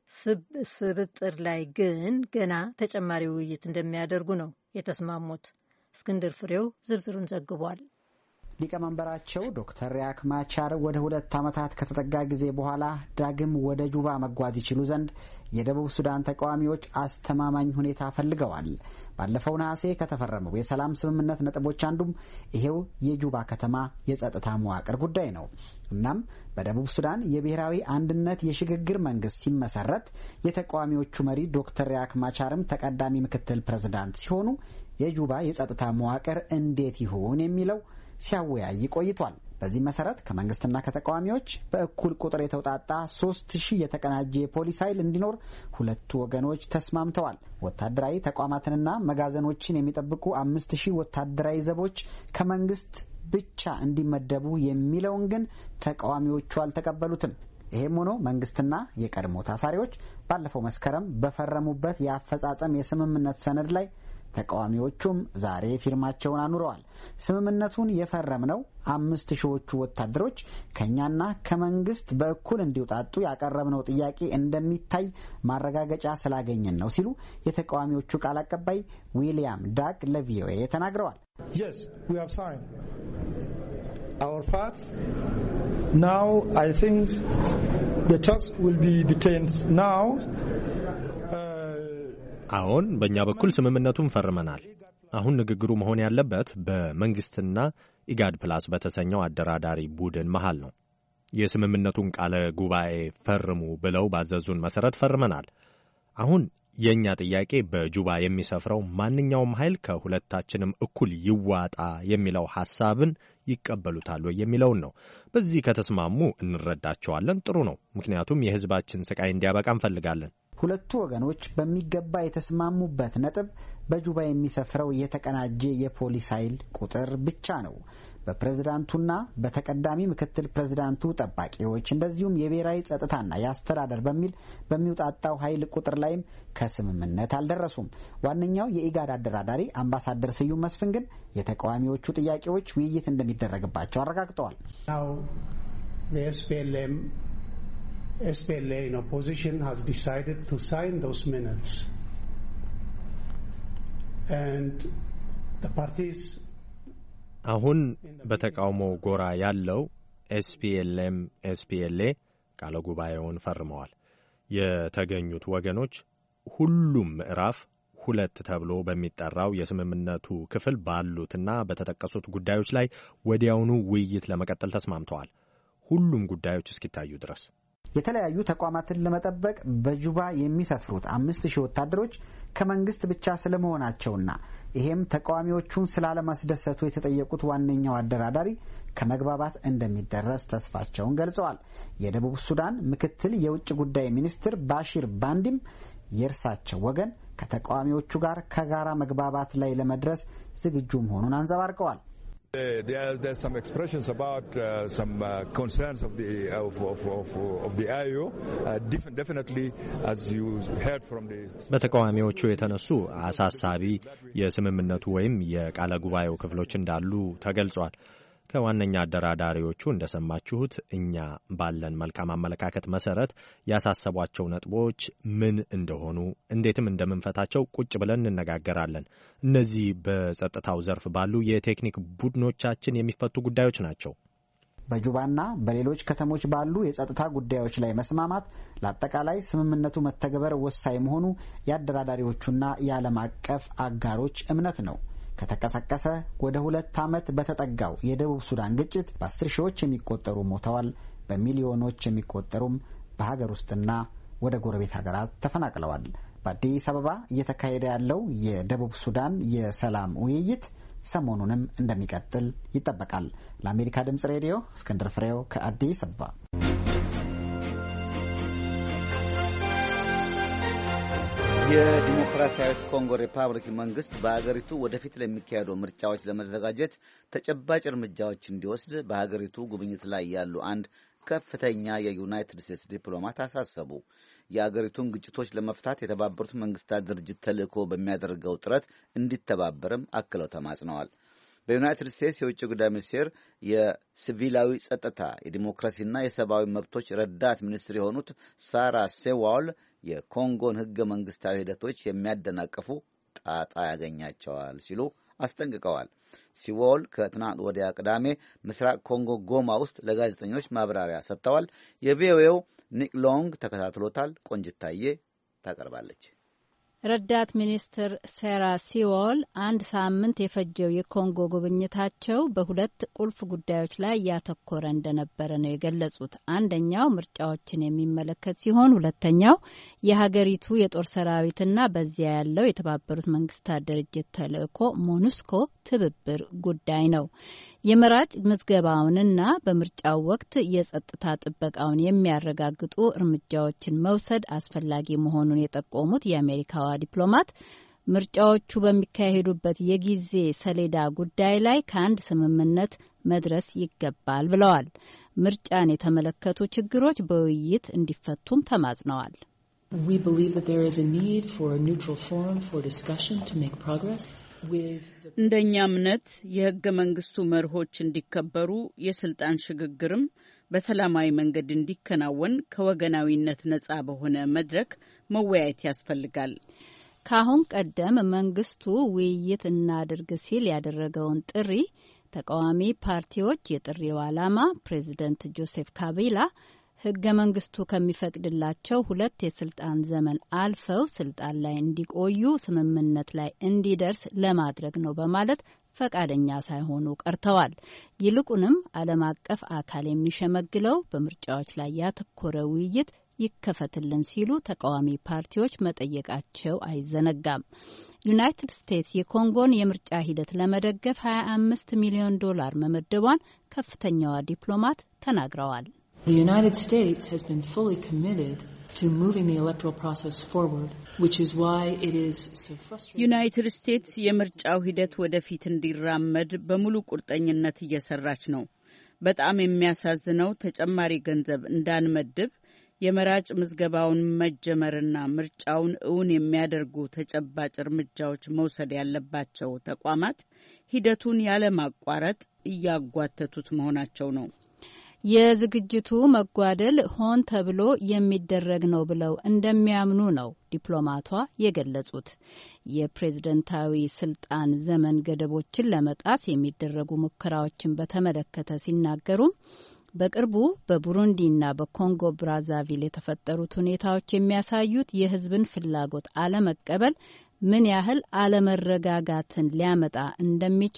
ስብጥር ላይ ግን ገና ተጨማሪ ውይይት እንደሚያደርጉ ነው የተስማሙት። እስክንድር ፍሬው ዝርዝሩን ዘግቧል። ሊቀመንበራቸው ዶክተር ሪያክ ማቻር ወደ ሁለት ዓመታት ከተጠጋ ጊዜ በኋላ ዳግም ወደ ጁባ መጓዝ ይችሉ ዘንድ የደቡብ ሱዳን ተቃዋሚዎች አስተማማኝ ሁኔታ ፈልገዋል። ባለፈው ነሐሴ ከተፈረመው የሰላም ስምምነት ነጥቦች አንዱም ይሄው የጁባ ከተማ የጸጥታ መዋቅር ጉዳይ ነው። እናም በደቡብ ሱዳን የብሔራዊ አንድነት የሽግግር መንግስት ሲመሰረት የተቃዋሚዎቹ መሪ ዶክተር ሪያክ ማቻርም ተቀዳሚ ምክትል ፕሬዝዳንት ሲሆኑ የጁባ የጸጥታ መዋቅር እንዴት ይሆን የሚለው ሲያወያይ ቆይቷል። በዚህ መሰረት ከመንግስትና ከተቃዋሚዎች በእኩል ቁጥር የተውጣጣ ሶስት ሺህ የተቀናጀ የፖሊስ ኃይል እንዲኖር ሁለቱ ወገኖች ተስማምተዋል። ወታደራዊ ተቋማትንና መጋዘኖችን የሚጠብቁ አምስት ሺህ ወታደራዊ ዘቦች ከመንግስት ብቻ እንዲመደቡ የሚለውን ግን ተቃዋሚዎቹ አልተቀበሉትም። ይሄም ሆኖ መንግስትና የቀድሞ ታሳሪዎች ባለፈው መስከረም በፈረሙበት የአፈጻጸም የስምምነት ሰነድ ላይ ተቃዋሚዎቹም ዛሬ ፊርማቸውን አኑረዋል። ስምምነቱን የፈረምነው አምስት ሺዎቹ ወታደሮች ከኛና ከመንግስት በእኩል እንዲውጣጡ ያቀረብነው ጥያቄ እንደሚታይ ማረጋገጫ ስላገኘን ነው ሲሉ የተቃዋሚዎቹ ቃል አቀባይ ዊሊያም ዳግ ለቪኦኤ ተናግረዋል። Yes, we have signed our parts. Now I think the talks will be detained now. አሁን በእኛ በኩል ስምምነቱን ፈርመናል። አሁን ንግግሩ መሆን ያለበት በመንግስትና ኢጋድ ፕላስ በተሰኘው አደራዳሪ ቡድን መሃል ነው። የስምምነቱን ቃለ ጉባኤ ፈርሙ ብለው ባዘዙን መሰረት ፈርመናል። አሁን የኛ ጥያቄ በጁባ የሚሰፍረው ማንኛውም ኃይል ከሁለታችንም እኩል ይዋጣ የሚለው ሐሳብን ይቀበሉታል ወይ የሚለውን ነው። በዚህ ከተስማሙ እንረዳቸዋለን። ጥሩ ነው። ምክንያቱም የህዝባችን ስቃይ እንዲያበቃ እንፈልጋለን። ሁለቱ ወገኖች በሚገባ የተስማሙበት ነጥብ በጁባ የሚሰፍረው የተቀናጀ የፖሊስ ኃይል ቁጥር ብቻ ነው። በፕሬዝዳንቱና በተቀዳሚ ምክትል ፕሬዝዳንቱ ጠባቂዎች እንደዚሁም የብሔራዊ ጸጥታና የአስተዳደር በሚል በሚውጣጣው ኃይል ቁጥር ላይም ከስምምነት አልደረሱም። ዋነኛው የኢጋድ አደራዳሪ አምባሳደር ስዩም መስፍን ግን የተቃዋሚዎቹ ጥያቄዎች ውይይት እንደሚደረግባቸው አረጋግጠዋል። S P L A in opposition has decided to sign those minutes, and the parties አሁን በተቃውሞ ጎራ ያለው ኤስ ፒ ኤል ኤም ኤስ ፒ ኤል ኤ ቃለ ጉባኤውን ፈርመዋል። የተገኙት ወገኖች ሁሉም ምዕራፍ ሁለት ተብሎ በሚጠራው የስምምነቱ ክፍል ባሉትና በተጠቀሱት ጉዳዮች ላይ ወዲያውኑ ውይይት ለመቀጠል ተስማምተዋል። ሁሉም ጉዳዮች እስኪታዩ ድረስ የተለያዩ ተቋማትን ለመጠበቅ በጁባ የሚሰፍሩት አምስት ሺህ ወታደሮች ከመንግስት ብቻ ስለመሆናቸውና ይሄም ተቃዋሚዎቹን ስላለማስደሰቱ የተጠየቁት ዋነኛው አደራዳሪ ከመግባባት እንደሚደረስ ተስፋቸውን ገልጸዋል። የደቡብ ሱዳን ምክትል የውጭ ጉዳይ ሚኒስትር ባሺር ባንዲም የእርሳቸው ወገን ከተቃዋሚዎቹ ጋር ከጋራ መግባባት ላይ ለመድረስ ዝግጁ መሆኑን አንጸባርቀዋል። በተቃዋሚዎቹ የተነሱ አሳሳቢ የስምምነቱ ወይም የቃለ ጉባኤው ክፍሎች እንዳሉ ተገልጿል። ከዋነኛ አደራዳሪዎቹ እንደሰማችሁት እኛ ባለን መልካም አመለካከት መሰረት ያሳሰቧቸው ነጥቦች ምን እንደሆኑ እንዴትም እንደምንፈታቸው ቁጭ ብለን እንነጋገራለን። እነዚህ በጸጥታው ዘርፍ ባሉ የቴክኒክ ቡድኖቻችን የሚፈቱ ጉዳዮች ናቸው። በጁባና በሌሎች ከተሞች ባሉ የጸጥታ ጉዳዮች ላይ መስማማት ለአጠቃላይ ስምምነቱ መተግበር ወሳኝ መሆኑ የአደራዳሪዎቹና የዓለም አቀፍ አጋሮች እምነት ነው። ከተቀሰቀሰ ወደ ሁለት ዓመት በተጠጋው የደቡብ ሱዳን ግጭት በአስር ሺዎች የሚቆጠሩ ሞተዋል። በሚሊዮኖች የሚቆጠሩም በሀገር ውስጥና ወደ ጎረቤት ሀገራት ተፈናቅለዋል። በአዲስ አበባ እየተካሄደ ያለው የደቡብ ሱዳን የሰላም ውይይት ሰሞኑንም እንደሚቀጥል ይጠበቃል። ለአሜሪካ ድምጽ ሬዲዮ እስክንድር ፍሬው ከአዲስ አበባ። የዲሞክራሲያዊት ኮንጎ ሪፐብሊክ መንግስት በሀገሪቱ ወደፊት ለሚካሄዱ ምርጫዎች ለመዘጋጀት ተጨባጭ እርምጃዎች እንዲወስድ በሀገሪቱ ጉብኝት ላይ ያሉ አንድ ከፍተኛ የዩናይትድ ስቴትስ ዲፕሎማት አሳሰቡ። የሀገሪቱን ግጭቶች ለመፍታት የተባበሩት መንግስታት ድርጅት ተልዕኮ በሚያደርገው ጥረት እንዲተባበርም አክለው ተማጽነዋል። በዩናይትድ ስቴትስ የውጭ ጉዳይ ሚኒስቴር የሲቪላዊ ጸጥታ፣ የዲሞክራሲና የሰብአዊ መብቶች ረዳት ሚኒስትር የሆኑት ሳራ ሴዋል የኮንጎን ህገ መንግስታዊ ሂደቶች የሚያደናቅፉ ጣጣ ያገኛቸዋል ሲሉ አስጠንቅቀዋል። ሲዋል ከትናንት ወዲያ ቅዳሜ ምስራቅ ኮንጎ ጎማ ውስጥ ለጋዜጠኞች ማብራሪያ ሰጥተዋል። የቪኦኤው ኒክ ሎንግ ተከታትሎታል። ቆንጅታዬ ታቀርባለች። ረዳት ሚኒስትር ሴራ ሲዋል አንድ ሳምንት የፈጀው የኮንጎ ጉብኝታቸው በሁለት ቁልፍ ጉዳዮች ላይ ያተኮረ እንደነበረ ነው የገለጹት። አንደኛው ምርጫዎችን የሚመለከት ሲሆን ሁለተኛው የሀገሪቱ የጦር ሰራዊትና በዚያ ያለው የተባበሩት መንግስታት ድርጅት ተልዕኮ ሞኑስኮ ትብብር ጉዳይ ነው። የመራጭ ምዝገባውንና በምርጫው ወቅት የጸጥታ ጥበቃውን የሚያረጋግጡ እርምጃዎችን መውሰድ አስፈላጊ መሆኑን የጠቆሙት የአሜሪካዋ ዲፕሎማት ምርጫዎቹ በሚካሄዱበት የጊዜ ሰሌዳ ጉዳይ ላይ ከአንድ ስምምነት መድረስ ይገባል ብለዋል። ምርጫን የተመለከቱ ችግሮች በውይይት እንዲፈቱም ተማጽነዋል። We believe that there is a need for a neutral forum for discussion to make progress. እንደኛ እምነት የህገ መንግስቱ መርሆች እንዲከበሩ የስልጣን ሽግግርም በሰላማዊ መንገድ እንዲከናወን ከወገናዊነት ነጻ በሆነ መድረክ መወያየት ያስፈልጋል። ከአሁን ቀደም መንግስቱ ውይይት እናድርግ ሲል ያደረገውን ጥሪ ተቃዋሚ ፓርቲዎች የጥሪው ዓላማ ፕሬዚደንት ጆሴፍ ካቢላ ህገ መንግስቱ ከሚፈቅድላቸው ሁለት የስልጣን ዘመን አልፈው ስልጣን ላይ እንዲቆዩ ስምምነት ላይ እንዲደርስ ለማድረግ ነው በማለት ፈቃደኛ ሳይሆኑ ቀርተዋል። ይልቁንም ዓለም አቀፍ አካል የሚሸመግለው በምርጫዎች ላይ ያተኮረ ውይይት ይከፈትልን ሲሉ ተቃዋሚ ፓርቲዎች መጠየቃቸው አይዘነጋም። ዩናይትድ ስቴትስ የኮንጎን የምርጫ ሂደት ለመደገፍ ሀያ አምስት ሚሊዮን ዶላር መመደቧን ከፍተኛዋ ዲፕሎማት ተናግረዋል። The United States has been fully committed to moving the electoral process forward, which is why it is so frustrating. ዩናይትድ ስቴትስ የምርጫው ሂደት ወደፊት እንዲራመድ በሙሉ ቁርጠኝነት እየሰራች ነው። በጣም የሚያሳዝነው ተጨማሪ ገንዘብ እንዳንመድብ የመራጭ ምዝገባውን መጀመርና ምርጫውን እውን የሚያደርጉ ተጨባጭ እርምጃዎች መውሰድ ያለባቸው ተቋማት ሂደቱን ያለማቋረጥ እያጓተቱት መሆናቸው ነው። የዝግጅቱ መጓደል ሆን ተብሎ የሚደረግ ነው ብለው እንደሚያምኑ ነው ዲፕሎማቷ የገለጹት። የፕሬዝደንታዊ ስልጣን ዘመን ገደቦችን ለመጣስ የሚደረጉ ሙከራዎችን በተመለከተ ሲናገሩም በቅርቡ በቡሩንዲና በኮንጎ ብራዛቪል የተፈጠሩት ሁኔታዎች የሚያሳዩት የሕዝብን ፍላጎት አለመቀበል ምን ያህል አለመረጋጋትን ሊያመጣ እንደሚችል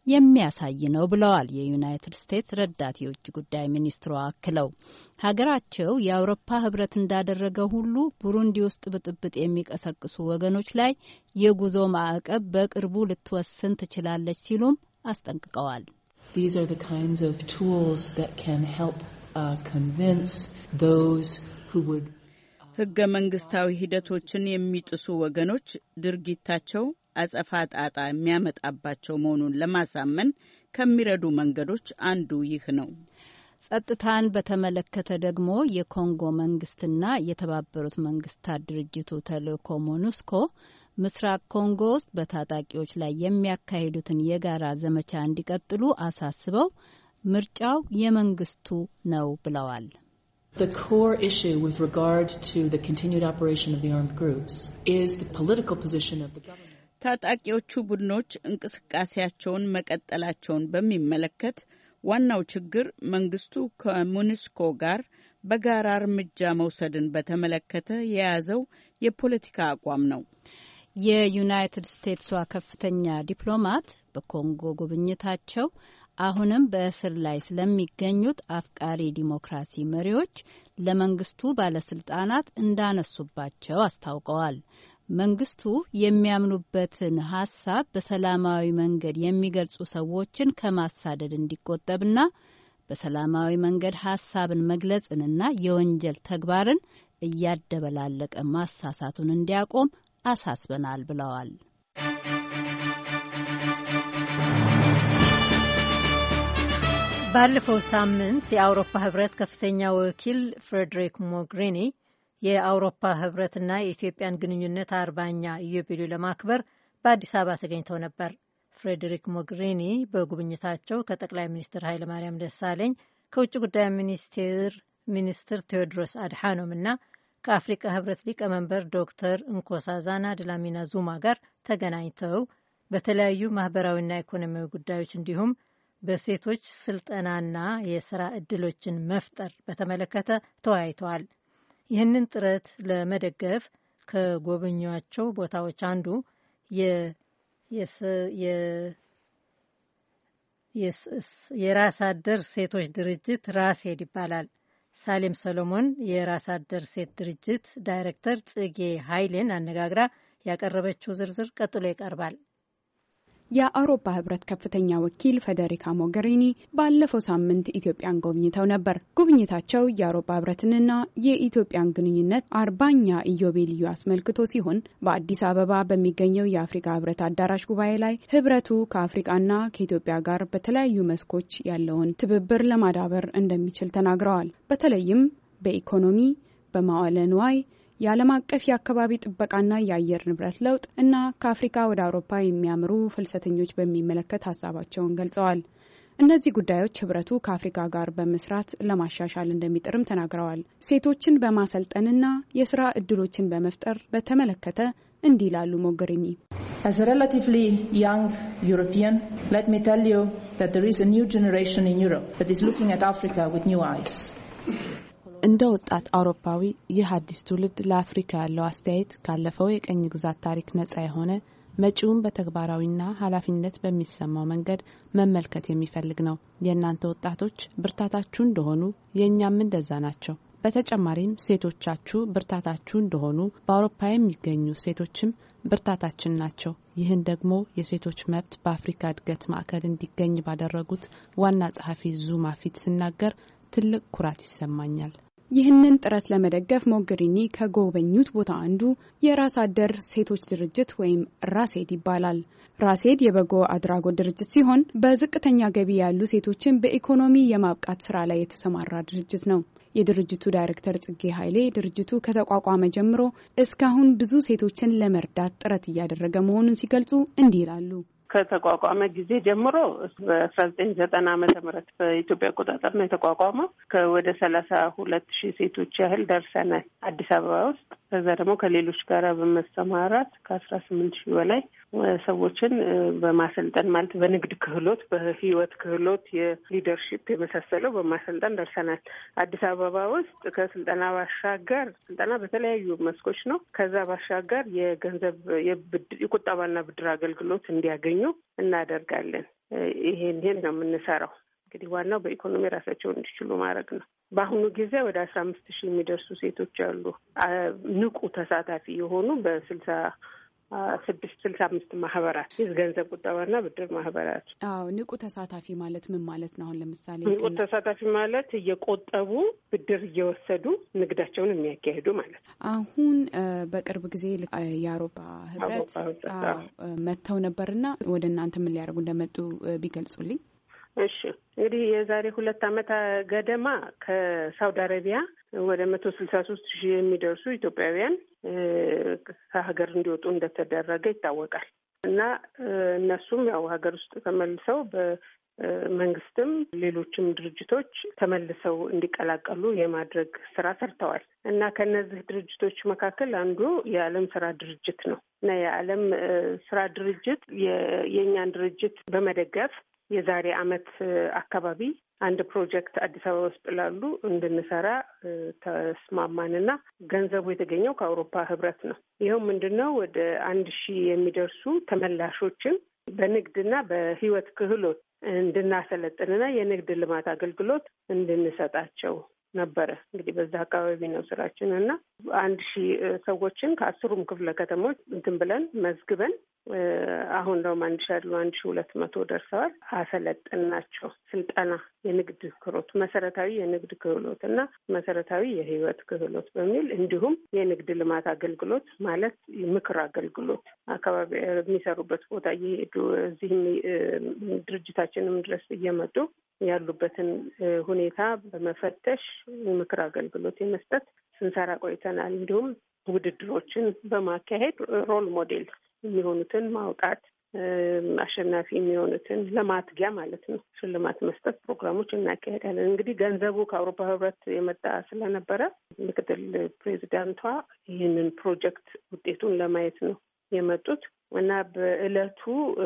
የሚያሳይ ነው ብለዋል የዩናይትድ ስቴትስ ረዳት የውጭ ጉዳይ ሚኒስትሯ አክለው። ሀገራቸው የአውሮፓ ህብረት እንዳደረገው ሁሉ ቡሩንዲ ውስጥ ብጥብጥ የሚቀሰቅሱ ወገኖች ላይ የጉዞ ማዕቀብ በቅርቡ ልትወስን ትችላለች ሲሉም አስጠንቅቀዋል። These are the kinds of tools that can help uh, convince those who would ህገ መንግስታዊ ሂደቶችን የሚጥሱ ወገኖች ድርጊታቸው አጸፋ ጣጣ የሚያመጣባቸው መሆኑን ለማሳመን ከሚረዱ መንገዶች አንዱ ይህ ነው። ጸጥታን በተመለከተ ደግሞ የኮንጎ መንግስትና የተባበሩት መንግስታት ድርጅቱ ተልእኮ ሞኑስኮ ምስራቅ ኮንጎ ውስጥ በታጣቂዎች ላይ የሚያካሂዱትን የጋራ ዘመቻ እንዲቀጥሉ አሳስበው ምርጫው የመንግስቱ ነው ብለዋል። The core issue with regard to the continued operation of the armed groups is the political position of the government. ታጣቂዎቹ ቡድኖች እንቅስቃሴያቸውን መቀጠላቸውን በሚመለከት ዋናው ችግር መንግስቱ ከሞኑስኮ ጋር በጋራ እርምጃ መውሰድን በተመለከተ የያዘው የፖለቲካ አቋም ነው። የዩናይትድ ስቴትሷ ከፍተኛ ዲፕሎማት በኮንጎ ጉብኝታቸው አሁንም በእስር ላይ ስለሚገኙት አፍቃሪ ዲሞክራሲ መሪዎች ለመንግስቱ ባለስልጣናት እንዳነሱባቸው አስታውቀዋል። መንግስቱ የሚያምኑበትን ሀሳብ በሰላማዊ መንገድ የሚገልጹ ሰዎችን ከማሳደድ እንዲቆጠብና በሰላማዊ መንገድ ሀሳብን መግለጽንና የወንጀል ተግባርን እያደበላለቀ ማሳሳቱን እንዲያቆም አሳስበናል ብለዋል። ባለፈው ሳምንት የአውሮፓ ህብረት ከፍተኛ ወኪል ፍሬድሪክ ሞግሪኒ የአውሮፓ ህብረትና የኢትዮጵያን ግንኙነት አርባኛ ኢዮቤልዩ ለማክበር በአዲስ አበባ ተገኝተው ነበር። ፍሬድሪክ ሞግሪኒ በጉብኝታቸው ከጠቅላይ ሚኒስትር ኃይለማርያም ደሳለኝ፣ ከውጭ ጉዳይ ሚኒስቴር ሚኒስትር ቴዎድሮስ አድሓኖም እና ከአፍሪካ ህብረት ሊቀመንበር ዶክተር እንኮሳዛና ድላሚና ዙማ ጋር ተገናኝተው በተለያዩ ማህበራዊና ኢኮኖሚያዊ ጉዳዮች እንዲሁም በሴቶች ስልጠናና የስራ እድሎችን መፍጠር በተመለከተ ተወያይተዋል። ይህንን ጥረት ለመደገፍ ከጎበኟቸው ቦታዎች አንዱ የራስ አደር ሴቶች ድርጅት ራሴድ ይባላል። ሳሌም ሰሎሞን የራስ አደር ሴት ድርጅት ዳይሬክተር ጽጌ ኃይሌን አነጋግራ ያቀረበችው ዝርዝር ቀጥሎ ይቀርባል። የአውሮፓ ህብረት ከፍተኛ ወኪል ፌዴሪካ ሞገሪኒ ባለፈው ሳምንት ኢትዮጵያን ጎብኝተው ነበር። ጉብኝታቸው የአውሮፓ ህብረትንና የኢትዮጵያን ግንኙነት አርባኛ ኢዮቤልዩ አስመልክቶ ሲሆን በአዲስ አበባ በሚገኘው የአፍሪካ ህብረት አዳራሽ ጉባኤ ላይ ህብረቱ ከአፍሪካና ከኢትዮጵያ ጋር በተለያዩ መስኮች ያለውን ትብብር ለማዳበር እንደሚችል ተናግረዋል። በተለይም በኢኮኖሚ፣ በመዋዕለ ንዋይ፣ የዓለም አቀፍ የአካባቢ ጥበቃና የአየር ንብረት ለውጥ እና ከአፍሪካ ወደ አውሮፓ የሚያምሩ ፍልሰተኞች በሚመለከት ሀሳባቸውን ገልጸዋል። እነዚህ ጉዳዮች ህብረቱ ከአፍሪካ ጋር በመስራት ለማሻሻል እንደሚጥርም ተናግረዋል። ሴቶችን በማሰልጠንና የስራ እድሎችን በመፍጠር በተመለከተ እንዲህ ይላሉ ሞገሪኒ። As a relatively young European, let me tell you that there is a new generation in Europe that is looking at Africa with new eyes. እንደ ወጣት አውሮፓዊ ይህ አዲስ ትውልድ ለአፍሪካ ያለው አስተያየት ካለፈው የቀኝ ግዛት ታሪክ ነጻ የሆነ መጪውን በተግባራዊና ኃላፊነት በሚሰማው መንገድ መመልከት የሚፈልግ ነው። የእናንተ ወጣቶች ብርታታችሁ እንደሆኑ የእኛም እንደዛ ናቸው። በተጨማሪም ሴቶቻችሁ ብርታታችሁ እንደሆኑ በአውሮፓ የሚገኙ ሴቶችም ብርታታችን ናቸው። ይህን ደግሞ የሴቶች መብት በአፍሪካ እድገት ማዕከል እንዲገኝ ባደረጉት ዋና ጸሐፊ ዙማ ፊት ስናገር ትልቅ ኩራት ይሰማኛል። ይህንን ጥረት ለመደገፍ ሞገሪኒ ከጎበኙት ቦታ አንዱ የራስ አደር ሴቶች ድርጅት ወይም ራሴድ ይባላል። ራሴድ የበጎ አድራጎት ድርጅት ሲሆን በዝቅተኛ ገቢ ያሉ ሴቶችን በኢኮኖሚ የማብቃት ስራ ላይ የተሰማራ ድርጅት ነው። የድርጅቱ ዳይሬክተር ጽጌ ኃይሌ ድርጅቱ ከተቋቋመ ጀምሮ እስካሁን ብዙ ሴቶችን ለመርዳት ጥረት እያደረገ መሆኑን ሲገልጹ እንዲህ ይላሉ። ከተቋቋመ ጊዜ ጀምሮ በአስራ ዘጠኝ ዘጠና ዓመተ ምህረት በኢትዮጵያ አቆጣጠር ነው የተቋቋመው። ከወደ ሰላሳ ሁለት ሺህ ሴቶች ያህል ደርሰናል አዲስ አበባ ውስጥ። ከዛ ደግሞ ከሌሎች ጋር በመሰማራት ከአስራ ስምንት ሺህ በላይ ሰዎችን በማሰልጠን ማለት በንግድ ክህሎት፣ በህይወት ክህሎት፣ የሊደርሺፕ የመሳሰለው በማሰልጠን ደርሰናል። አዲስ አበባ ውስጥ ከስልጠና ባሻገር ስልጠና በተለያዩ መስኮች ነው። ከዛ ባሻገር የገንዘብ የቁጠባና ብድር አገልግሎት እንዲያገኙ እናደርጋለን። ይሄን ይሄን ነው የምንሰራው። እንግዲህ ዋናው በኢኮኖሚ ራሳቸውን እንዲችሉ ማድረግ ነው። በአሁኑ ጊዜ ወደ አስራ አምስት ሺህ የሚደርሱ ሴቶች አሉ ንቁ ተሳታፊ የሆኑ በስልሳ ስድስት ስልሳ አምስት ማህበራት የገንዘብ ቁጠባና ብድር ማህበራት። አዎ ንቁ ተሳታፊ ማለት ምን ማለት ነው? አሁን ለምሳሌ ንቁ ተሳታፊ ማለት እየቆጠቡ ብድር እየወሰዱ ንግዳቸውን የሚያካሂዱ ማለት ነው። አሁን በቅርብ ጊዜ የአውሮፓ ህብረት መጥተው ነበርና ወደ እናንተ ምን ሊያደርጉ እንደመጡ ቢገልጹልኝ። እሺ እንግዲህ የዛሬ ሁለት ዓመት ገደማ ከሳውዲ አረቢያ ወደ መቶ ስልሳ ሶስት ሺህ የሚደርሱ ኢትዮጵያውያን ከሀገር እንዲወጡ እንደተደረገ ይታወቃል። እና እነሱም ያው ሀገር ውስጥ ተመልሰው በመንግስትም ሌሎችም ድርጅቶች ተመልሰው እንዲቀላቀሉ የማድረግ ስራ ሰርተዋል። እና ከነዚህ ድርጅቶች መካከል አንዱ የዓለም ስራ ድርጅት ነው። እና የዓለም ስራ ድርጅት የእኛን ድርጅት በመደገፍ የዛሬ አመት አካባቢ አንድ ፕሮጀክት አዲስ አበባ ውስጥ ላሉ እንድንሰራ ተስማማንና ገንዘቡ የተገኘው ከአውሮፓ ህብረት ነው። ይኸው ምንድነው ወደ አንድ ሺህ የሚደርሱ ተመላሾችን በንግድና በህይወት ክህሎት እንድናሰለጥንና የንግድ ልማት አገልግሎት እንድንሰጣቸው ነበረ። እንግዲህ በዛ አካባቢ ነው ስራችን እና አንድ ሺህ ሰዎችን ከአስሩም ክፍለ ከተሞች እንትን ብለን መዝግበን አሁን ደግሞ አንድ ሺህ አድሎ አንድ ሺህ ሁለት መቶ ደርሰዋል። አሰለጥናቸው ስልጠና የንግድ ክህሎት፣ መሰረታዊ የንግድ ክህሎት እና መሰረታዊ የህይወት ክህሎት በሚል እንዲሁም የንግድ ልማት አገልግሎት ማለት ምክር አገልግሎት አካባቢ የሚሰሩበት ቦታ እየሄዱ እዚህም ድርጅታችንም ድረስ እየመጡ ያሉበትን ሁኔታ በመፈተሽ ምክር አገልግሎት የመስጠት ስንሰራ ቆይተናል። እንዲሁም ውድድሮችን በማካሄድ ሮል ሞዴል የሚሆኑትን ማውጣት፣ አሸናፊ የሚሆኑትን ለማትጊያ ማለት ነው ሽልማት መስጠት ፕሮግራሞች እናካሄዳለን። እንግዲህ ገንዘቡ ከአውሮፓ ህብረት የመጣ ስለነበረ ምክትል ፕሬዚዳንቷ ይህንን ፕሮጀክት ውጤቱን ለማየት ነው የመጡት እና በእለቱ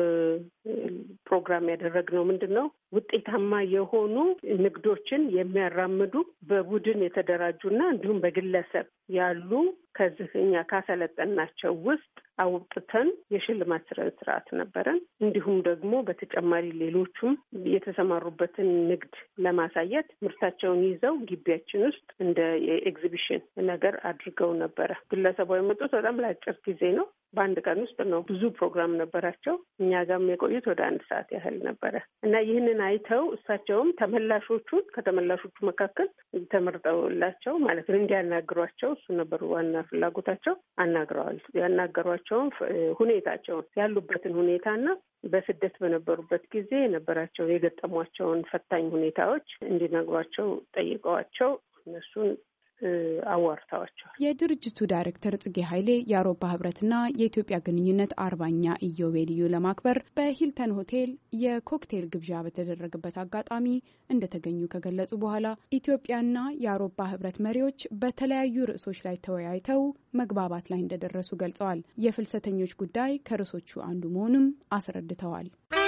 ፕሮግራም ያደረግነው ምንድን ነው ውጤታማ የሆኑ ንግዶችን የሚያራምዱ በቡድን የተደራጁና እንዲሁም በግለሰብ ያሉ ከዚህ እኛ ካሰለጠናቸው ውስጥ አውጥተን የሽልማት ስርዓት ነበረን። እንዲሁም ደግሞ በተጨማሪ ሌሎቹም የተሰማሩበትን ንግድ ለማሳየት ምርታቸውን ይዘው ግቢያችን ውስጥ እንደ የኤግዚቢሽን ነገር አድርገው ነበረ። ግለሰባዊ የመጡት በጣም ለአጭር ጊዜ ነው። በአንድ ቀን ውስጥ ነው። ብዙ ፕሮግራም ነበራቸው። እኛ ጋርም የቆዩት ወደ አንድ ሰዓት ያህል ነበረ እና ይህንን አይተው እሳቸውም ተመላሾቹን ከተመላሾቹ መካከል ተመርጠውላቸው ማለት ነው እንዲያናግሯቸው እሱ ነበር ዋና ፍላጎታቸው። አናግረዋል። ያናገሯቸውን ሁኔታቸውን ያሉበትን ሁኔታና በስደት በነበሩበት ጊዜ የነበራቸው የገጠሟቸውን ፈታኝ ሁኔታዎች እንዲነግሯቸው ጠይቀዋቸው እነሱን አዋርተዋቸዋል። የድርጅቱ ዳይሬክተር ጽጌ ኃይሌ የአውሮፓ ህብረትና የኢትዮጵያ ግንኙነት አርባኛ ኢዮቤልዩ ለማክበር በሂልተን ሆቴል የኮክቴል ግብዣ በተደረገበት አጋጣሚ እንደተገኙ ከገለጹ በኋላ ኢትዮጵያና የአውሮፓ ህብረት መሪዎች በተለያዩ ርዕሶች ላይ ተወያይተው መግባባት ላይ እንደደረሱ ገልጸዋል። የፍልሰተኞች ጉዳይ ከርዕሶቹ አንዱ መሆኑም አስረድተዋል።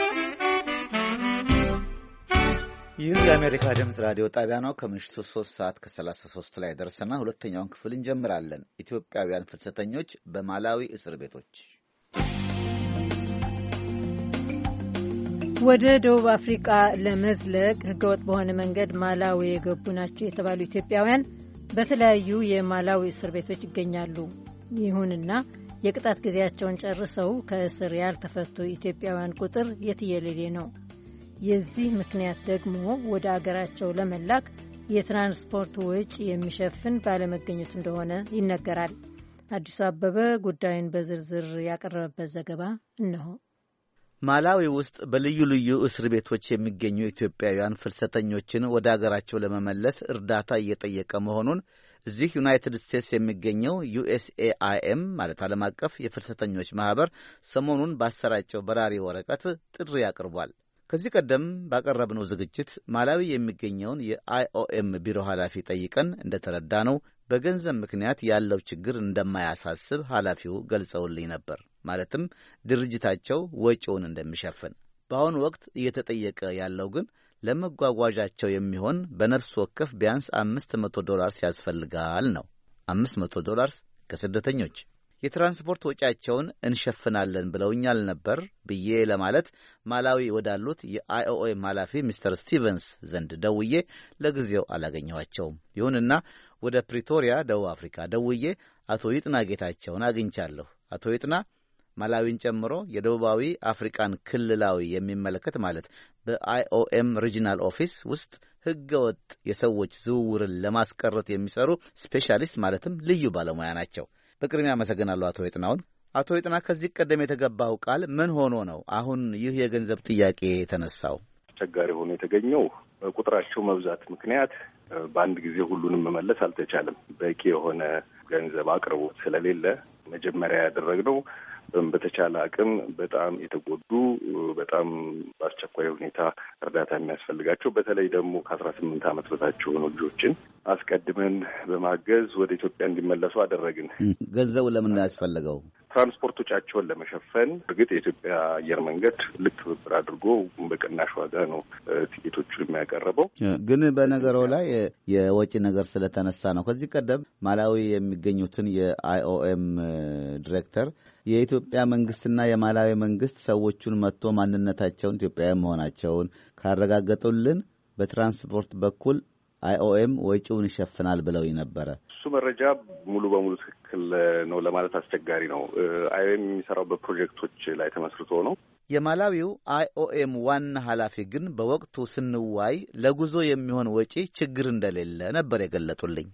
ይህ የአሜሪካ ድምፅ ራዲዮ ጣቢያ ነው። ከምሽቱ ሶስት ሰዓት ከሰላሳ ሶስት ላይ ደርሰና ሁለተኛውን ክፍል እንጀምራለን። ኢትዮጵያውያን ፍልሰተኞች በማላዊ እስር ቤቶች። ወደ ደቡብ አፍሪቃ ለመዝለቅ ህገወጥ በሆነ መንገድ ማላዊ የገቡ ናቸው የተባሉ ኢትዮጵያውያን በተለያዩ የማላዊ እስር ቤቶች ይገኛሉ። ይሁንና የቅጣት ጊዜያቸውን ጨርሰው ከእስር ያልተፈቱ ኢትዮጵያውያን ቁጥር የትየሌሌ ነው። የዚህ ምክንያት ደግሞ ወደ አገራቸው ለመላክ የትራንስፖርት ወጪ የሚሸፍን ባለመገኘቱ እንደሆነ ይነገራል። አዲሱ አበበ ጉዳዩን በዝርዝር ያቀረበበት ዘገባ እነሆ። ማላዊ ውስጥ በልዩ ልዩ እስር ቤቶች የሚገኙ ኢትዮጵያውያን ፍልሰተኞችን ወደ አገራቸው ለመመለስ እርዳታ እየጠየቀ መሆኑን እዚህ ዩናይትድ ስቴትስ የሚገኘው ዩኤስኤአይኤም ማለት ዓለም አቀፍ የፍልሰተኞች ማኅበር ሰሞኑን ባሰራጨው በራሪ ወረቀት ጥሪ አቅርቧል። ከዚህ ቀደም ባቀረብነው ዝግጅት ማላዊ የሚገኘውን የአይኦኤም ቢሮ ኃላፊ ጠይቀን እንደተረዳ ነው በገንዘብ ምክንያት ያለው ችግር እንደማያሳስብ ኃላፊው ገልጸውልኝ ነበር። ማለትም ድርጅታቸው ወጪውን እንደሚሸፍን። በአሁኑ ወቅት እየተጠየቀ ያለው ግን ለመጓጓዣቸው የሚሆን በነፍስ ወከፍ ቢያንስ አምስት መቶ ዶላርስ ያስፈልጋል ነው። አምስት መቶ ዶላርስ ከስደተኞች። የትራንስፖርት ወጪያቸውን እንሸፍናለን ብለውኛል ነበር ብዬ ለማለት ማላዊ ወዳሉት የአይኦኤም ኃላፊ ሚስተር ስቲቨንስ ዘንድ ደውዬ ለጊዜው አላገኘኋቸውም። ይሁንና ወደ ፕሪቶሪያ ደቡብ አፍሪካ ደውዬ አቶ ይጥና ጌታቸውን አግኝቻለሁ። አቶ ይጥና ማላዊን ጨምሮ የደቡባዊ አፍሪካን ክልላዊ የሚመለከት ማለት በአይኦኤም ሪጂናል ኦፊስ ውስጥ ህገወጥ የሰዎች ዝውውርን ለማስቀረት የሚሰሩ ስፔሻሊስት ማለትም ልዩ ባለሙያ ናቸው። በቅድሚያ አመሰግናለሁ አቶ ይጥናውን። አቶ ይጥና ከዚህ ቀደም የተገባው ቃል ምን ሆኖ ነው አሁን ይህ የገንዘብ ጥያቄ የተነሳው? አስቸጋሪ ሆኖ የተገኘው በቁጥራቸው መብዛት ምክንያት በአንድ ጊዜ ሁሉንም መመለስ አልተቻለም። በቂ የሆነ ገንዘብ አቅርቦት ስለሌለ መጀመሪያ ያደረግነው በተቻለ አቅም በጣም የተጎዱ በጣም በአስቸኳይ ሁኔታ እርዳታ የሚያስፈልጋቸው በተለይ ደግሞ ከአስራ ስምንት ዓመት በታች የሆኑ ልጆችን አስቀድመን በማገዝ ወደ ኢትዮጵያ እንዲመለሱ አደረግን። ገንዘቡ ለምን ያስፈልገው? ትራንስፖርት ወጪያቸውን ለመሸፈን። እርግጥ የኢትዮጵያ አየር መንገድ ልክ ትብብር አድርጎ በቅናሽ ዋጋ ነው ቲኬቶቹን የሚያቀርበው። ግን በነገሮ ላይ የወጪ ነገር ስለተነሳ ነው። ከዚህ ቀደም ማላዊ የሚገኙትን የአይኦኤም ዲሬክተር የኢትዮጵያ መንግስትና የማላዊ መንግስት ሰዎቹን መጥቶ ማንነታቸውን ኢትዮጵያዊ መሆናቸውን ካረጋገጡልን በትራንስፖርት በኩል አይኦኤም ወጪውን ይሸፍናል ብለው ነበረ። እሱ መረጃ ሙሉ በሙሉ ትክክል ነው ለማለት አስቸጋሪ ነው። አይኦኤም የሚሰራው በፕሮጀክቶች ላይ ተመስርቶ ነው። የማላዊው አይኦኤም ዋና ኃላፊ ግን በወቅቱ ስንዋይ ለጉዞ የሚሆን ወጪ ችግር እንደሌለ ነበር የገለጡልኝ።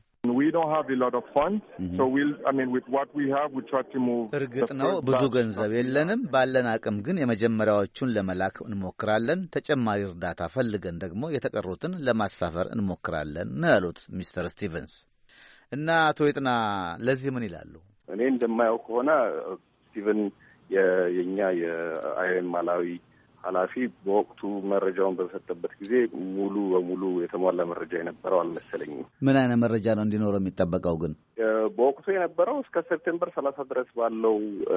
እርግጥ ነው ብዙ ገንዘብ የለንም። ባለን አቅም ግን የመጀመሪያዎቹን ለመላክ እንሞክራለን። ተጨማሪ እርዳታ ፈልገን ደግሞ የተቀሩትን ለማሳፈር እንሞክራለን ነው ያሉት ሚስተር ስቲቨንስ። እና አቶ ይጥና ለዚህ ምን ይላሉ? እኔ እንደማየው ከሆነ ስቲቨን የኛ የአይኦኤም ማላዊ ኃላፊ በወቅቱ መረጃውን በሰጠበት ጊዜ ሙሉ በሙሉ የተሟላ መረጃ የነበረው አልመሰለኝም። ምን አይነት መረጃ ነው እንዲኖረው የሚጠበቀው? ግን በወቅቱ የነበረው እስከ ሴፕቴምበር ሰላሳ ድረስ ባለው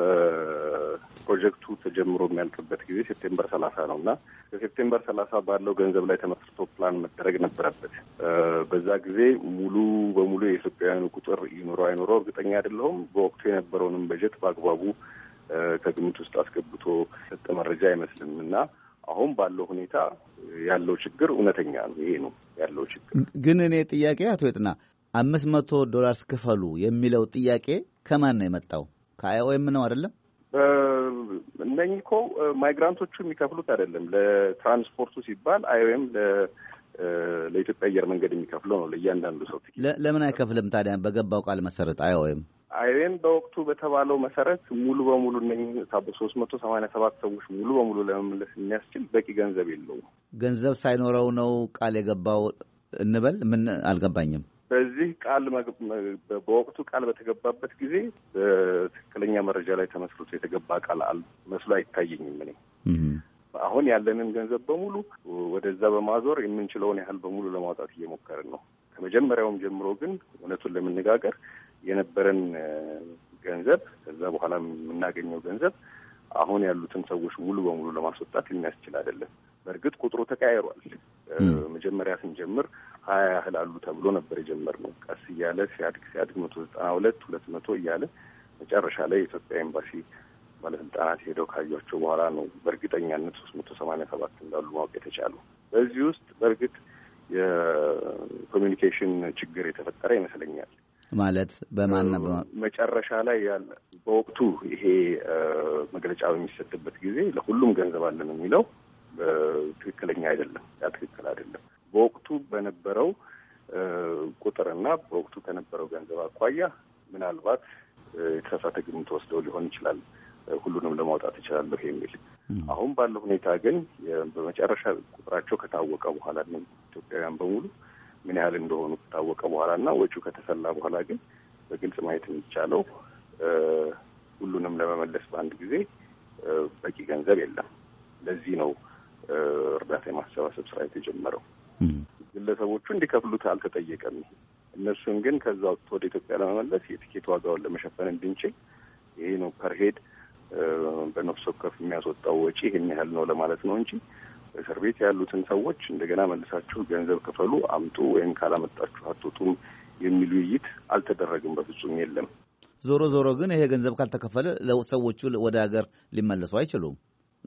ፕሮጀክቱ ተጀምሮ የሚያልቅበት ጊዜ ሴፕቴምበር ሰላሳ ነው እና ከሴፕቴምበር ሰላሳ ባለው ገንዘብ ላይ ተመስርቶ ፕላን መደረግ ነበረበት። በዛ ጊዜ ሙሉ በሙሉ የኢትዮጵያውያኑ ቁጥር ይኑረው አይኑረው እርግጠኛ አይደለሁም። በወቅቱ የነበረውንም በጀት በአግባቡ ከግምት ውስጥ አስገብቶ ሰጠ መረጃ አይመስልም እና አሁን ባለው ሁኔታ ያለው ችግር እውነተኛ ነው። ይሄ ነው ያለው ችግር። ግን እኔ ጥያቄ አቶ ይጥና አምስት መቶ ዶላር ክፈሉ የሚለው ጥያቄ ከማን ነው የመጣው? ከአይኦኤም ነው አይደለም? እነኚህ እኮ ማይግራንቶቹ የሚከፍሉት አይደለም። ለትራንስፖርቱ ሲባል አይኦኤም ለኢትዮጵያ አየር መንገድ የሚከፍለው ነው ለእያንዳንዱ ሰው። ለምን አይከፍልም ታዲያ? በገባው ቃል መሰረት አይኦኤም አይኦኤም በወቅቱ በተባለው መሰረት ሙሉ በሙሉ እነኚህ ሶስት መቶ ሰማንያ ሰባት ሰዎች ሙሉ በሙሉ ለመመለስ የሚያስችል በቂ ገንዘብ የለውም። ገንዘብ ሳይኖረው ነው ቃል የገባው እንበል? ምን አልገባኝም። በዚህ ቃል በወቅቱ ቃል በተገባበት ጊዜ በትክክለኛ መረጃ ላይ ተመስርቶ የተገባ ቃል መስሎ አይታየኝም። እኔ አሁን ያለንን ገንዘብ በሙሉ ወደዛ በማዞር የምንችለውን ያህል በሙሉ ለማውጣት እየሞከርን ነው። ከመጀመሪያውም ጀምሮ ግን እውነቱን ለመነጋገር የነበረን ገንዘብ ከዛ በኋላ የምናገኘው ገንዘብ አሁን ያሉትን ሰዎች ሙሉ በሙሉ ለማስወጣት የሚያስችል አይደለም። በእርግጥ ቁጥሩ ተቀያይሯል። መጀመሪያ ስንጀምር ሀያ ያህል አሉ ተብሎ ነበር የጀመርነው። ቀስ እያለ ሲያድግ ሲያድግ መቶ ዘጠና ሁለት ሁለት መቶ እያለ መጨረሻ ላይ የኢትዮጵያ ኤምባሲ ባለስልጣናት ሄደው ካያቸው በኋላ ነው በእርግጠኛነት ሶስት መቶ ሰማንያ ሰባት እንዳሉ ማወቅ የተቻሉ። በዚህ ውስጥ በእርግጥ የኮሚኒኬሽን ችግር የተፈጠረ ይመስለኛል። ማለት በማን መጨረሻ ላይ ያለ በወቅቱ ይሄ መግለጫ በሚሰጥበት ጊዜ ለሁሉም ገንዘብ አለን የሚለው ትክክለኛ አይደለም። ያ ትክክል አይደለም። በወቅቱ በነበረው ቁጥርና በወቅቱ ከነበረው ገንዘብ አኳያ ምናልባት የተሳሳተ ግምት ወስደው ሊሆን ይችላል። ሁሉንም ለማውጣት እችላለሁ የሚል አሁን ባለው ሁኔታ ግን በመጨረሻ ቁጥራቸው ከታወቀ በኋላ ነው ኢትዮጵያውያን በሙሉ ምን ያህል እንደሆኑ ከታወቀ በኋላ እና ወጪው ከተሰላ በኋላ ግን በግልጽ ማየት የሚቻለው ሁሉንም ለመመለስ በአንድ ጊዜ በቂ ገንዘብ የለም። ለዚህ ነው እርዳታ የማሰባሰብ ስራ የተጀመረው። ግለሰቦቹ እንዲከፍሉት አልተጠየቀም። እነሱን ግን ከዛ ወጥቶ ወደ ኢትዮጵያ ለመመለስ የቲኬት ዋጋውን ለመሸፈን እንድንችል ይሄ ነው ፐርሄድ በነፍስ ወከፍ የሚያስወጣው ወጪ ይሄን ያህል ነው ለማለት ነው እንጂ እስር ቤት ያሉትን ሰዎች እንደገና መልሳችሁ ገንዘብ ክፈሉ አምጡ ወይም ካላመጣችሁ አትወጡም የሚል ውይይት አልተደረገም። በፍጹም የለም። ዞሮ ዞሮ ግን ይሄ ገንዘብ ካልተከፈለ ለሰዎቹ ወደ ሀገር ሊመለሱ አይችሉም።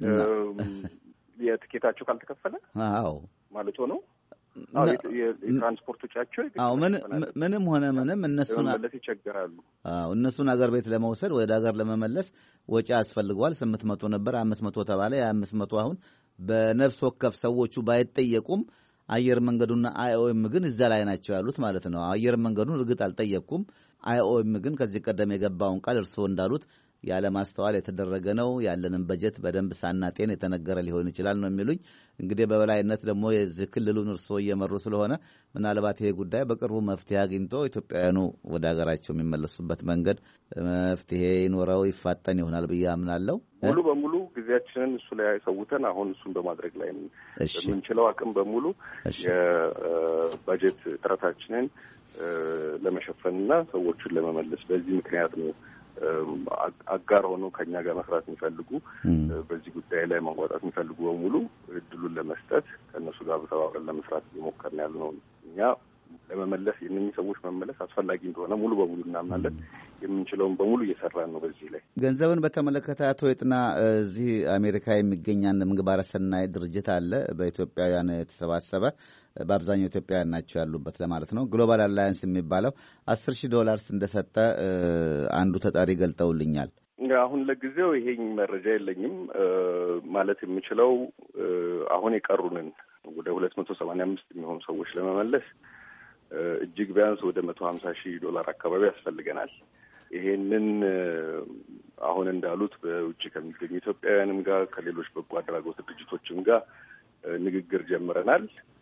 የትኬታቸው ካልተከፈለ አዎ ማለት ነው። አዎ የትራንስፖርት ወጪያቸው አዎ ምን ምንም ሆነ ምንም እነሱን ለመመለስ ይቸገራሉ። አዎ እነሱን ሀገር ቤት ለመውሰድ ወደ ሀገር ለመመለስ ወጪ ያስፈልገዋል። ስምንት መቶ ነበር አምስት መቶ ተባለ። ያ አምስት መቶ አሁን በነፍስ ወከፍ ሰዎቹ ባይጠየቁም አየር መንገዱና አይኦኤም ግን እዛ ላይ ናቸው ያሉት ማለት ነው። አየር መንገዱን እርግጥ አልጠየቅኩም። አይኦኤም ግን ከዚህ ቀደም የገባውን ቃል እርስዎ እንዳሉት ያለ ማስተዋል የተደረገ ነው፣ ያለንን በጀት በደንብ ሳናጤን የተነገረ ሊሆን ይችላል ነው የሚሉኝ። እንግዲህ በበላይነት ደግሞ የዚህ ክልሉን እርስዎ እየመሩ ስለሆነ ምናልባት ይሄ ጉዳይ በቅርቡ መፍትሄ አግኝቶ ኢትዮጵያውያኑ ወደ ሀገራቸው የሚመለሱበት መንገድ መፍትሄ ይኖረው ይፋጠን ይሆናል ብዬ አምናለሁ። ሙሉ በሙሉ ጊዜያችንን እሱ ላይ ሰውተን አሁን እሱን በማድረግ ላይ የምንችለው አቅም በሙሉ የበጀት ጥረታችንን ለመሸፈንና ሰዎቹን ለመመለስ በዚህ ምክንያት ነው አጋር ሆኖ ከኛ ጋር መስራት የሚፈልጉ በዚህ ጉዳይ ላይ ማዋጣት የሚፈልጉ በሙሉ እድሉን ለመስጠት ከእነሱ ጋር በተባብረን ለመስራት እየሞከርን ያለነው። እኛ ለመመለስ የእነኚህ ሰዎች መመለስ አስፈላጊ እንደሆነ ሙሉ በሙሉ እናምናለን። የምንችለውን በሙሉ እየሰራን ነው። በዚህ ላይ ገንዘብን በተመለከተ አቶ የጥና እዚህ አሜሪካ የሚገኝ አንድ ምግባረ ሰናይ ድርጅት አለ በኢትዮጵያውያን የተሰባሰበ በአብዛኛው ኢትዮጵያውያን ናቸው ያሉበት ለማለት ነው። ግሎባል አላያንስ የሚባለው አስር ሺህ ዶላርስ እንደሰጠ አንዱ ተጠሪ ገልጠውልኛል። አሁን ለጊዜው ይሄ መረጃ የለኝም። ማለት የምችለው አሁን የቀሩንን ወደ ሁለት መቶ ሰማንያ አምስት የሚሆኑ ሰዎች ለመመለስ እጅግ ቢያንስ ወደ መቶ ሀምሳ ሺህ ዶላር አካባቢ ያስፈልገናል። ይሄንን አሁን እንዳሉት በውጭ ከሚገኙ ኢትዮጵያውያንም ጋር ከሌሎች በጎ አድራጎት ድርጅቶችም ጋር ንግግር ጀምረናል።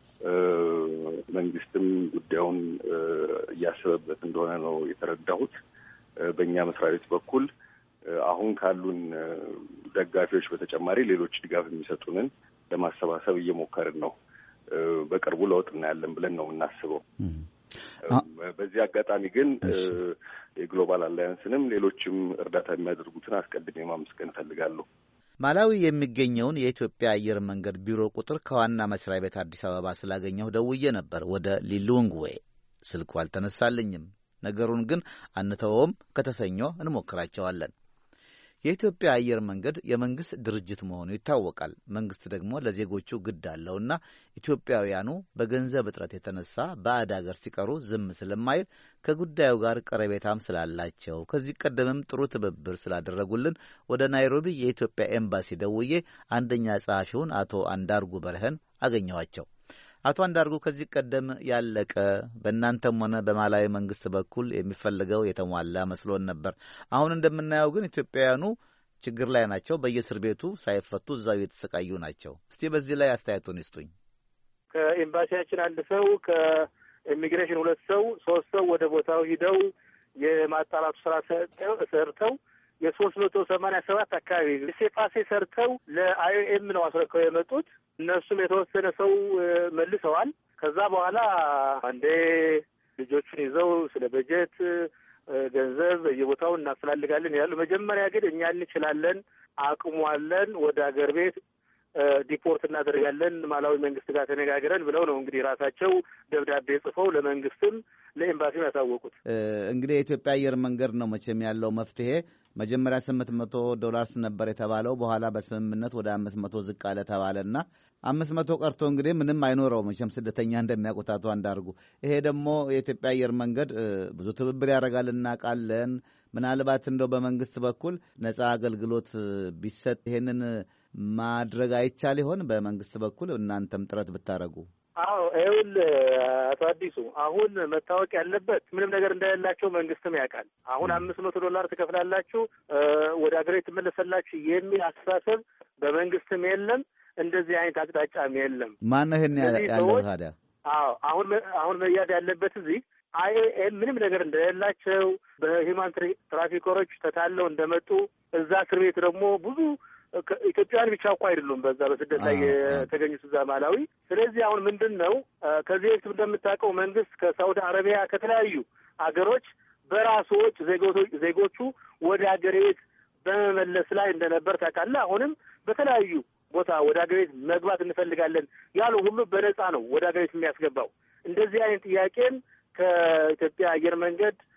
መንግስትም ጉዳዩን እያሰበበት እንደሆነ ነው የተረዳሁት። በእኛ መስሪያ ቤት በኩል አሁን ካሉን ደጋፊዎች በተጨማሪ ሌሎች ድጋፍ የሚሰጡንን ለማሰባሰብ እየሞከርን ነው። በቅርቡ ለውጥ እናያለን ብለን ነው የምናስበው። በዚህ አጋጣሚ ግን የግሎባል አላያንስንም ሌሎችም እርዳታ የሚያደርጉትን አስቀድሜ ማመስገን እፈልጋለሁ። ማላዊ የሚገኘውን የኢትዮጵያ አየር መንገድ ቢሮ ቁጥር ከዋና መስሪያ ቤት አዲስ አበባ ስላገኘሁ ደውዬ ነበር ወደ ሊሉንግዌ። ስልኩ አልተነሳልኝም። ነገሩን ግን አንተውም፣ ከተሰኞ እንሞክራቸዋለን። የኢትዮጵያ አየር መንገድ የመንግስት ድርጅት መሆኑ ይታወቃል። መንግስት ደግሞ ለዜጎቹ ግድ አለውና ኢትዮጵያውያኑ በገንዘብ እጥረት የተነሳ ባዕድ አገር ሲቀሩ ዝም ስለማይል ከጉዳዩ ጋር ቀረቤታም ስላላቸው ከዚህ ቀደምም ጥሩ ትብብር ስላደረጉልን ወደ ናይሮቢ የኢትዮጵያ ኤምባሲ ደውዬ አንደኛ ጸሐፊውን አቶ አንዳርጉ በርሀን አገኘኋቸው። አቶ አንዳርጉ ከዚህ ቀደም ያለቀ በእናንተም ሆነ በማላዊ መንግስት በኩል የሚፈልገው የተሟላ መስሎን ነበር። አሁን እንደምናየው ግን ኢትዮጵያውያኑ ችግር ላይ ናቸው። በየእስር ቤቱ ሳይፈቱ እዛው የተሰቃዩ ናቸው። እስቲ በዚህ ላይ አስተያየቱን ይስጡኝ። ከኤምባሲያችን አንድ ሰው፣ ከኢሚግሬሽን ሁለት ሰው፣ ሶስት ሰው ወደ ቦታው ሂደው የማጣራቱ ስራ ሰርተው የሶስት መቶ ሰማንያ ሰባት አካባቢ ሴፓሴ ሰርተው ለአይኦኤም ነው አስረከው የመጡት። እነሱም የተወሰነ ሰው መልሰዋል። ከዛ በኋላ አንዴ ልጆቹን ይዘው ስለ በጀት ገንዘብ በየቦታው እናፈላልጋለን ያሉ፣ መጀመሪያ ግን እኛ እንችላለን፣ አቅሟለን፣ ወደ አገር ቤት ዲፖርት እናደርጋለን ማላዊ መንግስት ጋር ተነጋግረን ብለው ነው እንግዲህ ራሳቸው ደብዳቤ ጽፈው ለመንግስትም ለኤምባሲው ያሳወቁት። እንግዲህ የኢትዮጵያ አየር መንገድ ነው መቼም ያለው መፍትሄ። መጀመሪያ ስምንት መቶ ዶላርስ ነበር የተባለው፣ በኋላ በስምምነት ወደ አምስት መቶ ዝቅ አለ ተባለና አምስት መቶ ቀርቶ እንግዲህ ምንም አይኖረው መቼም ስደተኛ እንደሚያውቁት አቶ አንዳርጉ። ይሄ ደግሞ የኢትዮጵያ አየር መንገድ ብዙ ትብብር ያደርጋል እናውቃለን። ምናልባት እንደው በመንግስት በኩል ነጻ አገልግሎት ቢሰጥ ይሄንን ማድረግ አይቻል ይሆን? በመንግስት በኩል እናንተም ጥረት ብታረጉ። አዎ ይኸውልህ አቶ አዲሱ፣ አሁን መታወቅ ያለበት ምንም ነገር እንደሌላቸው መንግስትም ያውቃል። አሁን አምስት መቶ ዶላር ትከፍላላችሁ ወደ ሀገሬ ትመለሳላችሁ የሚል አስተሳሰብ በመንግስትም የለም፣ እንደዚህ አይነት አቅጣጫም የለም። ማን ነው ይሄን ያለው ታዲያ? አዎ አሁን አሁን መያዝ ያለበት እዚህ አይኤም ምንም ነገር እንደሌላቸው በሂውማን ትራፊከሮች ተታለው እንደመጡ እዛ እስር ቤት ደግሞ ብዙ ኢትዮጵያውያን ብቻ እኮ አይደሉም በዛ በስደት ላይ የተገኙት እዛ ማላዊ። ስለዚህ አሁን ምንድን ነው ከዚህ በፊት እንደምታውቀው መንግስት ከሳውዲ አረቢያ ከተለያዩ አገሮች በራሶች ዜጎቹ ወደ ሀገር ቤት በመመለስ ላይ እንደነበር ታውቃለህ። አሁንም በተለያዩ ቦታ ወደ ሀገር ቤት መግባት እንፈልጋለን ያሉ ሁሉ በነጻ ነው ወደ ሀገር ቤት የሚያስገባው። እንደዚህ አይነት ጥያቄም ከኢትዮጵያ አየር መንገድ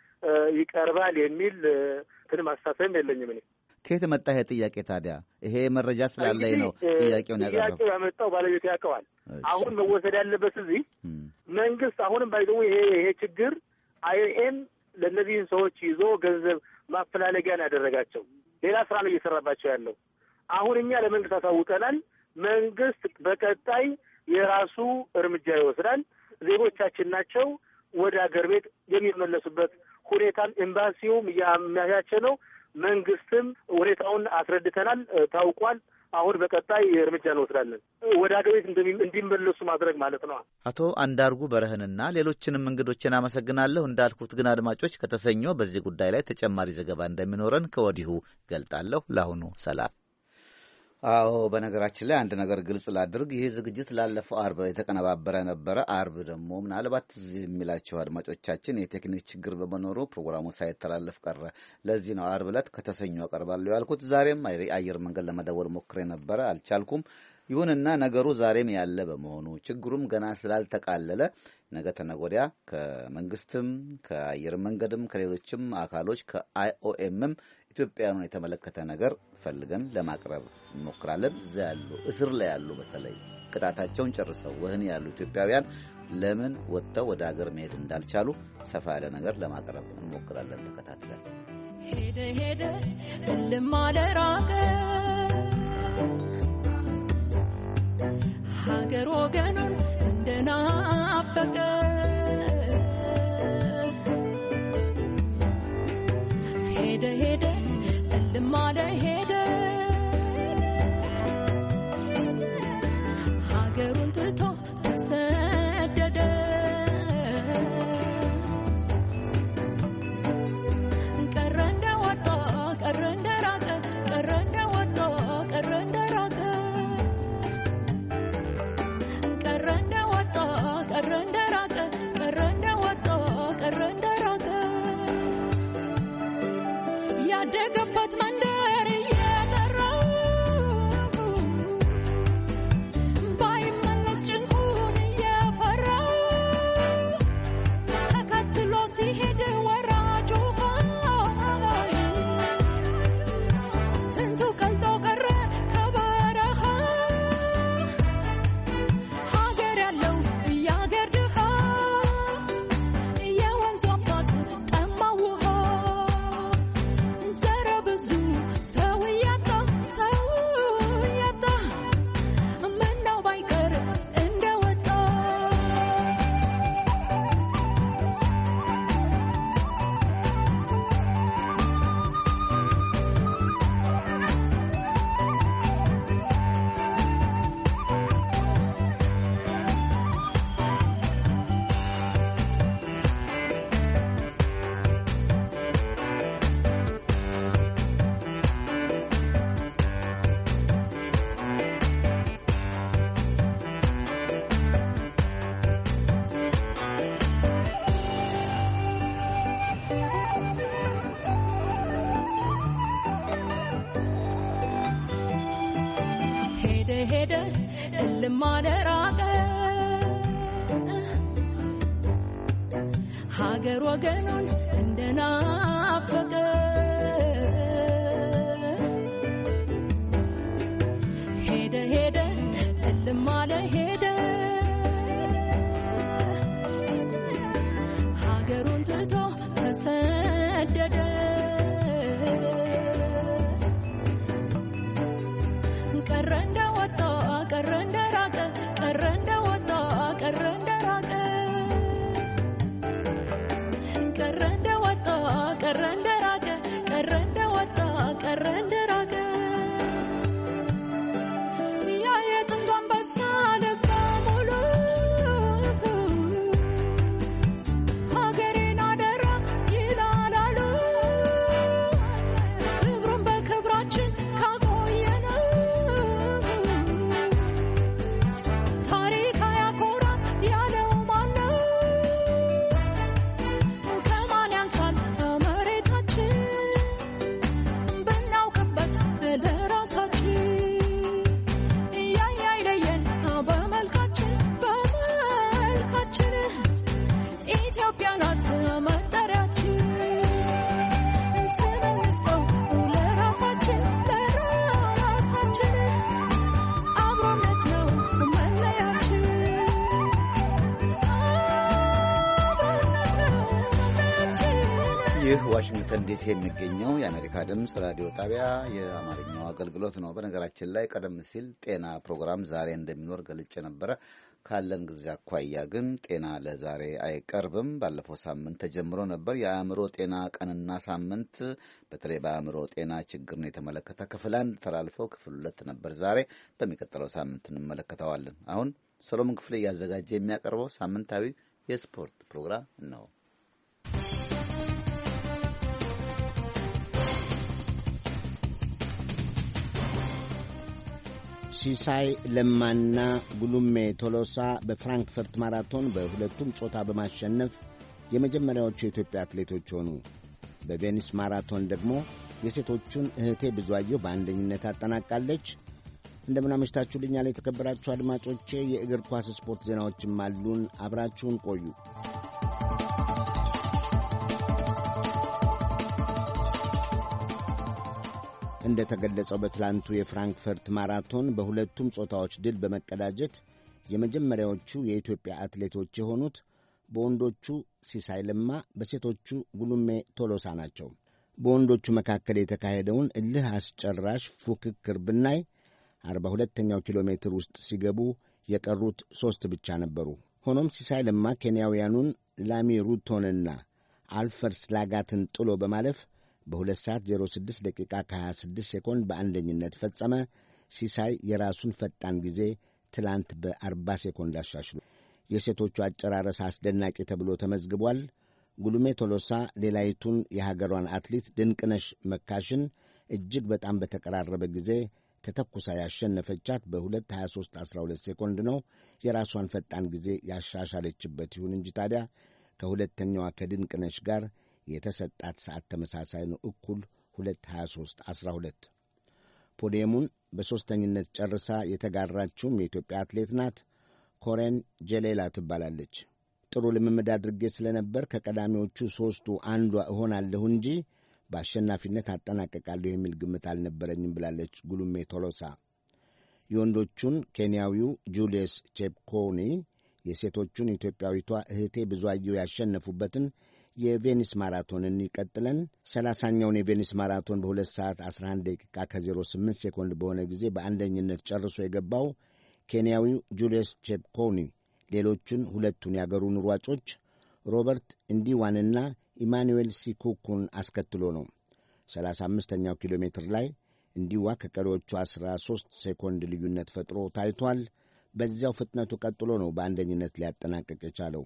ይቀርባል የሚል እንትን ማስተሳሰብ የለኝም እኔ። ከየት መጣ ይሄ ጥያቄ ታዲያ? ይሄ መረጃ ስላለኝ ነው ጥያቄውን ያቀረበው። ጥያቄው ያመጣው ባለቤቱ ያውቀዋል። አሁን መወሰድ ያለበት እዚህ መንግስት አሁንም ባይዘው ይሄ ይሄ ችግር አይኤም ለነዚህን ሰዎች ይዞ ገንዘብ ማፈላለጊያን ያደረጋቸው ሌላ ስራ ነው እየሰራባቸው ያለው። አሁን እኛ ለመንግስት አሳውቀናል። መንግስት በቀጣይ የራሱ እርምጃ ይወስዳል። ዜጎቻችን ናቸው ወደ አገር ቤት የሚመለሱበት ሁኔታን ኤምባሲውም እያመቻቸ ነው። መንግስትም ሁኔታውን አስረድተናል፣ ታውቋል። አሁን በቀጣይ እርምጃ እንወስዳለን። ወደ አገር ቤት እንዲመለሱ ማድረግ ማለት ነው። አቶ አንዳርጉ በረህንና ሌሎችንም እንግዶችን አመሰግናለሁ። እንዳልኩት ግን አድማጮች ከተሰኞ በዚህ ጉዳይ ላይ ተጨማሪ ዘገባ እንደሚኖረን ከወዲሁ ገልጣለሁ። ለአሁኑ ሰላም። አዎ፣ በነገራችን ላይ አንድ ነገር ግልጽ ላድርግ። ይህ ዝግጅት ላለፈው አርብ የተቀነባበረ ነበረ። አርብ ደግሞ ምናልባት እዚህ የሚላቸው አድማጮቻችን የቴክኒክ ችግር በመኖሩ ፕሮግራሙ ሳይተላለፍ ቀረ። ለዚህ ነው አርብ ዕለት ከተሰኞ አቀርባለሁ ያልኩት። ዛሬም አየር መንገድ ለመደወል ሞክሬ ነበረ፣ አልቻልኩም። ይሁንና ነገሩ ዛሬም ያለ በመሆኑ ችግሩም ገና ስላልተቃለለ ነገ ተነገ ወዲያ ከመንግስትም ከአየር መንገድም ከሌሎችም አካሎች ከአይኦኤምም ኢትዮጵያውያኑን የተመለከተ ነገር ፈልገን ለማቅረብ እንሞክራለን። እዛ ያሉ እስር ላይ ያሉ በተለይ ቅጣታቸውን ጨርሰው ወህኒ ያሉ ኢትዮጵያውያን ለምን ወጥተው ወደ ሀገር መሄድ እንዳልቻሉ ሰፋ ያለ ነገር ለማቅረብ እንሞክራለን። ተከታትለን ሄደ ሄደ ለማለራቀ ሀገር ወገኑን እንደናፈቀ ሄደ ሄደ ለማለ ሄደ ሀገሩን ትቶ ተሰደደ ቀረ እንደወጣ ቀረ እንደራቀ ቀረ እንደወጣ ቀረ እንደራቀ ቀረ እንደወጣ ቀረ እንደራቀ ቀረ እንደወጣ ቀረ እንደራቀ ያደገበት መንደር እየጠራው ባይመለስ ጭንቁን እየፈራው ተከትሎ ሲሄድ ወራጁ ስንቱ ቀልጦ ቀረ ከበረሃ ሀገር ያለው የሀገር ድሃ የወንዙ አባት ጠማው ውሃ ዘረ ብዙ ሰው ያጣ ሰው ያጣ ምነው ባይቀር እንደወጣ ሄደ ሄደ ለማለራቀ ሀገር ወገኑን እንደናፈቀ ሄደ ሄደ ለማለ ሄደ ሀገሩን ትቶ ተሰደደ ቀረ እንደወጣ ቀረ እንደራቀ ቀረ እንደወጣ ቀረ እንደራቀ ቀረ እንደወጣ ቀረ እንደራቀ ቀረ እንደወጣ ቀረ እንደራቀ ያ የጥንቱ አንበሳ ልበ ሙሉ ሀገሬን አደራ ይላል አሉ ክብሩን በክብራችን ካቆየነው ታሪክ አያኮራም ያለው ማነው? ከማን ያንሳል መሬታችን ብናውቅ ይህ ዋሽንግተን ዲሲ የሚገኘው የአሜሪካ ድምፅ ራዲዮ ጣቢያ የአማርኛው አገልግሎት ነው። በነገራችን ላይ ቀደም ሲል ጤና ፕሮግራም ዛሬ እንደሚኖር ገልጬ ነበረ። ካለን ጊዜ አኳያ ግን ጤና ለዛሬ አይቀርብም። ባለፈው ሳምንት ተጀምሮ ነበር የአእምሮ ጤና ቀንና ሳምንት፣ በተለይ በአእምሮ ጤና ችግር ነው የተመለከተ ክፍል አንድ ተላልፈው ክፍል ሁለት ነበር። ዛሬ በሚቀጥለው ሳምንት እንመለከተዋለን። አሁን ሰሎሞን ክፍሌ እያዘጋጀ የሚያቀርበው ሳምንታዊ የስፖርት ፕሮግራም ነው። ሲሳይ ለማና ጉሉሜ ቶሎሳ በፍራንክፈርት ማራቶን በሁለቱም ጾታ በማሸነፍ የመጀመሪያዎቹ የኢትዮጵያ አትሌቶች ሆኑ። በቬኒስ ማራቶን ደግሞ የሴቶቹን እህቴ ብዙአየሁ በአንደኝነት አጠናቃለች። እንደምን አመሽታችሁልኛል የተከበራችሁ አድማጮቼ። የእግር ኳስ ስፖርት ዜናዎችም አሉን። አብራችሁን ቆዩ። እንደ ተገለጸው በትላንቱ የፍራንክፈርት ማራቶን በሁለቱም ጾታዎች ድል በመቀዳጀት የመጀመሪያዎቹ የኢትዮጵያ አትሌቶች የሆኑት በወንዶቹ ሲሳይ ለማ፣ በሴቶቹ ጉሉሜ ቶሎሳ ናቸው። በወንዶቹ መካከል የተካሄደውን እልህ አስጨራሽ ፉክክር ብናይ አርባ ሁለተኛው ኪሎ ሜትር ውስጥ ሲገቡ የቀሩት ሦስት ብቻ ነበሩ። ሆኖም ሲሳይ ለማ ኬንያውያኑን ላሚ ሩቶንና አልፈርስ ላጋትን ጥሎ በማለፍ በሁለት ሰዓት ዜሮ ስድስት ደቂቃ ከሀያ ስድስት ሴኮንድ በአንደኝነት ፈጸመ። ሲሳይ የራሱን ፈጣን ጊዜ ትላንት በአርባ ሴኮንድ አሻሽሉ። የሴቶቹ አጨራረስ አስደናቂ ተብሎ ተመዝግቧል። ጉሉሜ ቶሎሳ ሌላይቱን የሀገሯን አትሌት ድንቅነሽ መካሽን እጅግ በጣም በተቀራረበ ጊዜ ተተኩሳ ያሸነፈቻት በሁለት ሀያ ሦስት አስራ ሁለት ሴኮንድ ነው። የራሷን ፈጣን ጊዜ ያሻሻለችበት ይሁን እንጂ ታዲያ ከሁለተኛዋ ከድንቅነሽ ጋር የተሰጣት ሰዓት ተመሳሳይ ነው፣ እኩል ሁለት ሀያ ሦስት አስራ ሁለት። ፖዲየሙን በሦስተኝነት ጨርሳ የተጋራችውም የኢትዮጵያ አትሌት ናት። ኮሬን ጀሌላ ትባላለች። ጥሩ ልምምድ አድርጌ ስለነበር ከቀዳሚዎቹ ሦስቱ አንዷ እሆናለሁ እንጂ በአሸናፊነት አጠናቀቃለሁ የሚል ግምት አልነበረኝም ብላለች ጉሉሜ ቶሎሳ። የወንዶቹን ኬንያዊው ጁልየስ ቼፕኮኒ፣ የሴቶቹን ኢትዮጵያዊቷ እህቴ ብዙአየሁ ያሸነፉበትን የቬኒስ ማራቶንን ይቀጥለን። ሰላሳኛውን የቬኒስ ማራቶን በሁለት ሰዓት አስራ አንድ ደቂቃ ከዜሮ ስምንት ሴኮንድ በሆነ ጊዜ በአንደኝነት ጨርሶ የገባው ኬንያዊው ጁልየስ ቼፕኮኒ ሌሎቹን ሁለቱን ያገሩን ሯጮች ሮበርት እንዲዋንና ኢማኑኤል ሲኩኩን አስከትሎ ነው። ሰላሳ አምስተኛው ኪሎ ሜትር ላይ እንዲዋ ከቀሪዎቹ አስራ ሦስት ሴኮንድ ልዩነት ፈጥሮ ታይቷል። በዚያው ፍጥነቱ ቀጥሎ ነው በአንደኝነት ሊያጠናቀቅ የቻለው።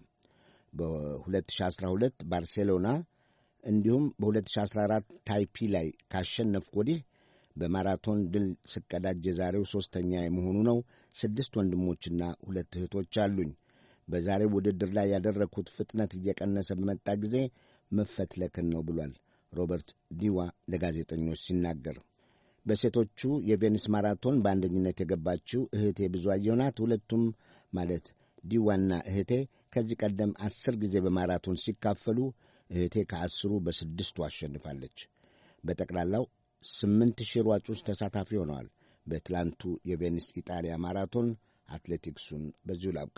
በሁለት ሺህ አስራ ሁለት ባርሴሎና እንዲሁም በሁለት ሺህ አስራ አራት ታይፒ ላይ ካሸነፍኩ ወዲህ በማራቶን ድል ስቀዳጅ የዛሬው ሦስተኛ የመሆኑ ነው። ስድስት ወንድሞችና ሁለት እህቶች አሉኝ። በዛሬው ውድድር ላይ ያደረግኩት ፍጥነት እየቀነሰ በመጣ ጊዜ መፈትለክን ነው ብሏል ሮበርት ዲዋ ለጋዜጠኞች ሲናገር። በሴቶቹ የቬኒስ ማራቶን በአንደኝነት የገባችው እህቴ ብዙአየሁ ናት። ሁለቱም ማለት ዲዋና እህቴ ከዚህ ቀደም አስር ጊዜ በማራቶን ሲካፈሉ እህቴ ከአስሩ በስድስቱ አሸንፋለች። በጠቅላላው ስምንት ሺህ ሯጮች ተሳታፊ ሆነዋል። በትላንቱ የቬኒስ ኢጣሊያ ማራቶን አትሌቲክሱን በዚሁ ላብቃ።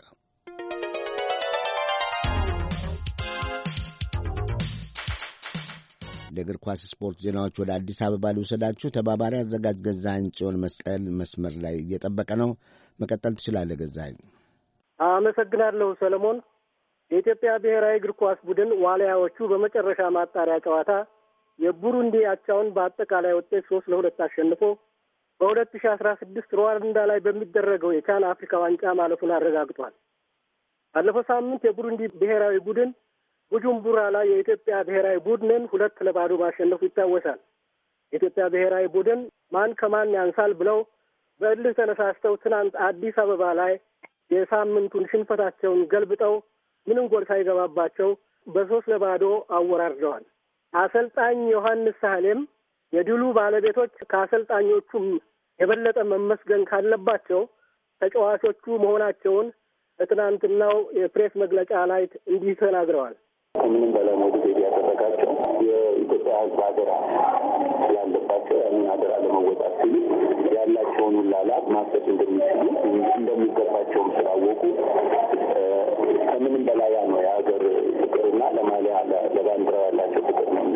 ለእግር ኳስ ስፖርት ዜናዎች ወደ አዲስ አበባ ሊወሰዳችሁ ተባባሪ አዘጋጅ ገዛኸኝ ጽዮን መስቀል መስመር ላይ እየጠበቀ ነው። መቀጠል ትችላለህ ገዛኸኝ። አመሰግናለሁ ሰለሞን። የኢትዮጵያ ብሔራዊ እግር ኳስ ቡድን ዋልያዎቹ በመጨረሻ ማጣሪያ ጨዋታ የቡሩንዲ አቻውን በአጠቃላይ ውጤት ሶስት ለሁለት አሸንፎ በሁለት ሺህ አስራ ስድስት ሩዋንዳ ላይ በሚደረገው የቻን አፍሪካ ዋንጫ ማለፉን አረጋግጧል። ባለፈው ሳምንት የቡሩንዲ ብሔራዊ ቡድን ቡጁምቡራ ላይ የኢትዮጵያ ብሔራዊ ቡድንን ሁለት ለባዶ ማሸነፉ ይታወሳል። የኢትዮጵያ ብሔራዊ ቡድን ማን ከማን ያንሳል ብለው በእልህ ተነሳስተው ትናንት አዲስ አበባ ላይ የሳምንቱን ሽንፈታቸውን ገልብጠው ምንም ጎል ሳይገባባቸው በሶስት ለባዶ አወራርደዋል። አሰልጣኝ ዮሐንስ ሳህሌም የድሉ ባለቤቶች ከአሰልጣኞቹም የበለጠ መመስገን ካለባቸው ተጫዋቾቹ መሆናቸውን በትናንትናው የፕሬስ መግለጫ ላይ እንዲህ ተናግረዋል። ከምንም በላይ ሞቲቬት ያደረጋቸው የኢትዮጵያ ሕዝብ ሀገር ስላለባቸው ያንን ሀገር ለመወጣት ሲሉ ያላቸውን ውላላት ማሰጥ እንደሚችሉ እንደሚገባቸውም ስላወቁ ከምንም በላይ ያ ነው የሀገር ፍቅርና ለማሊያ ለባንዲራ ያላቸው ፍቅር ነው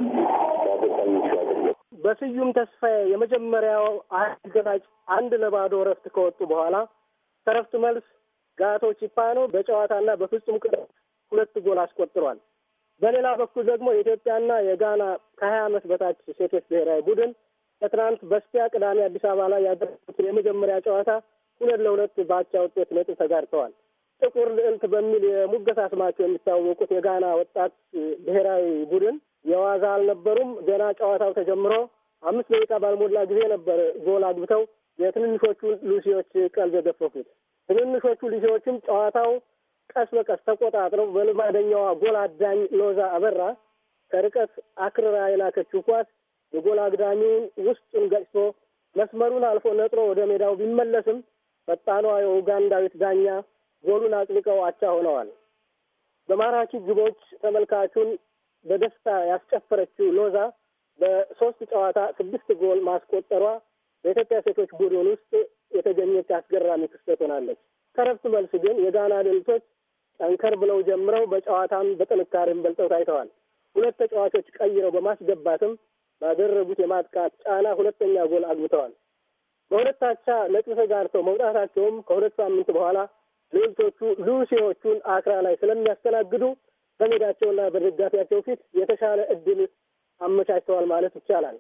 ሊያሰልጣኝ የሚችሉ አይደለም። በስዩም ተስፋዬ የመጀመሪያው አገናጭ አንድ ለባዶ እረፍት ከወጡ በኋላ ከረፍት መልስ ጋቶ ቺፓኖ በጨዋታና በፍጹም ቅጣት ሁለት ጎል አስቆጥሯል። በሌላ በኩል ደግሞ የኢትዮጵያና የጋና ከሀያ ዓመት በታች ሴቶች ብሔራዊ ቡድን ከትናንት በስቲያ ቅዳሜ አዲስ አበባ ላይ ያደረጉትን የመጀመሪያ ጨዋታ ሁለት ለሁለት በአቻ ውጤት ነጥብ ተጋርተዋል። ጥቁር ልዕልት በሚል የሙገሳ ስማቸው የሚታወቁት የጋና ወጣት ብሔራዊ ቡድን የዋዛ አልነበሩም። ገና ጨዋታው ተጀምሮ አምስት ደቂቃ ባልሞላ ጊዜ ነበር ጎል አግብተው የትንንሾቹ ሉሲዎች ቀልብ የገፈፉት። ትንንሾቹ ሉሲዎችም ጨዋታው ቀስ በቀስ ተቆጣጥረው በልማደኛዋ ጎል አዳኝ ሎዛ አበራ ከርቀት አክርራ የላከችው ኳስ የጎል አግዳሚውን ውስጡን ገጭቶ መስመሩን አልፎ ነጥሮ ወደ ሜዳው ቢመለስም ፈጣኗ የኡጋንዳዊት ዳኛ ጎሉን አጥልቀው አቻ ሆነዋል። በማራኪ ግቦች ተመልካቹን በደስታ ያስጨፈረችው ሎዛ በሶስት ጨዋታ ስድስት ጎል ማስቆጠሯ በኢትዮጵያ ሴቶች ቡድን ውስጥ የተገኘች አስገራሚ ክስተት ሆናለች። ከረፍት መልስ ግን የጋና ልዕልቶች ጠንከር ብለው ጀምረው በጨዋታም በጥንካሬም በልጠው ታይተዋል። ሁለት ተጫዋቾች ቀይረው በማስገባትም ባደረጉት የማጥቃት ጫና ሁለተኛ ጎል አግብተዋል። በሁለት አቻ ነጥብ ተጋርተው መውጣታቸውም ከሁለት ሳምንት በኋላ ልዕልቶቹ ሉሲዎቹን አክራ ላይ ስለሚያስተናግዱ በሜዳቸውና በደጋፊያቸው ፊት የተሻለ እድል አመቻችተዋል ማለት ይቻላል።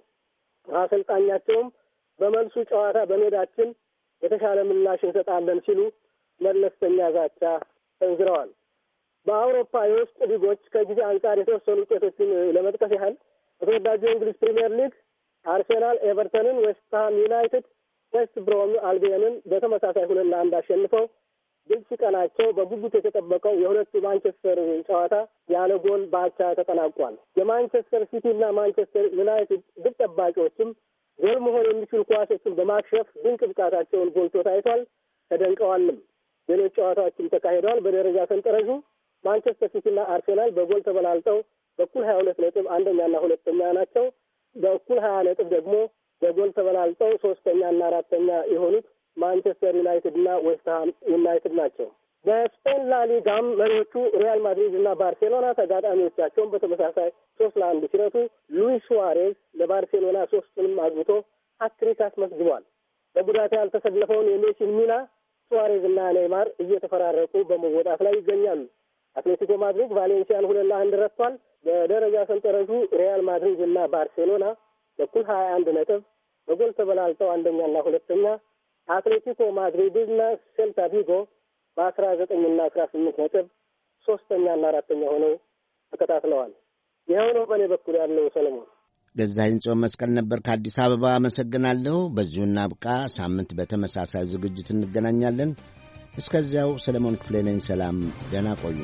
አሰልጣኛቸውም በመልሱ ጨዋታ በሜዳችን የተሻለ ምላሽ እንሰጣለን ሲሉ መለስተኛ ዛቻ ሰንዝረዋል። በአውሮፓ የውስጥ ሊጎች ከጊዜ አንጻር የተወሰኑ ውጤቶችን ለመጥቀስ ያህል በተወዳጁ የእንግሊዝ ፕሪሚየር ሊግ አርሴናል ኤቨርተንን፣ ዌስትሃም ዩናይትድ ዌስት ብሮም አልቢዮንን በተመሳሳይ ሁለት ለአንድ አሸንፈው ድል ሲቀናቸው በጉጉት የተጠበቀው የሁለቱ ማንቸስተር ጨዋታ ያለ ጎል በአቻ ተጠናቋል። የማንቸስተር ሲቲ እና ማንቸስተር ዩናይትድ ግብ ጠባቂዎችም ጎል መሆን የሚችሉ ኳሶችን በማክሸፍ ድንቅ ብቃታቸውን ጎልቶ ታይቷል፣ ተደንቀዋልም። ሌሎች ጨዋታዎችም ተካሂደዋል። በደረጃ ሰንጠረዡ ማንቸስተር ሲቲ እና አርሴናል በጎል ተበላልጠው በኩል ሀያ ሁለት ነጥብ አንደኛና ሁለተኛ ናቸው። በእኩል ሀያ ነጥብ ደግሞ በጎል ተበላልጠው ሶስተኛና አራተኛ የሆኑት ማንቸስተር ዩናይትድ እና ዌስትሃም ዩናይትድ ናቸው። በስፔን ላሊጋም መሪዎቹ ሪያል ማድሪድ እና ባርሴሎና ተጋጣሚዎቻቸውን በተመሳሳይ ሶስት ለአንድ ሲረቱ ሉዊስ ሱዋሬዝ ለባርሴሎና ሶስቱንም አግብቶ ሀትሪክ አስመዝግቧል። በጉዳት ያልተሰለፈውን የሜሲን ሚና ሱዋሬዝ እና ኔይማር እየተፈራረቁ በመወጣት ላይ ይገኛሉ። አትሌቲኮ ማድሪድ ቫሌንሲያን ሁለት ለአንድ ረቷል። በደረጃ ሰንጠረዡ ሪያል ማድሪድ እና ባርሴሎና በኩል ሀያ አንድ ነጥብ በጎል ተበላልጠው አንደኛና ሁለተኛ፣ አትሌቲኮ ማድሪድ እና ሴልታ ቪጎ በአስራ ዘጠኝና አስራ ስምንት ነጥብ ሶስተኛና አራተኛ ሆነው ተከታትለዋል። ይኸው ነው በእኔ በኩል ያለው። ሰለሞን ገዛኸኝ ጽዮን መስቀል ነበር ከአዲስ አበባ አመሰግናለሁ። በዚሁ እናብቃ። ሳምንት በተመሳሳይ ዝግጅት እንገናኛለን። እስከዚያው ሰለሞን ክፍሌ ነኝ። ሰላም፣ ደህና ቆዩ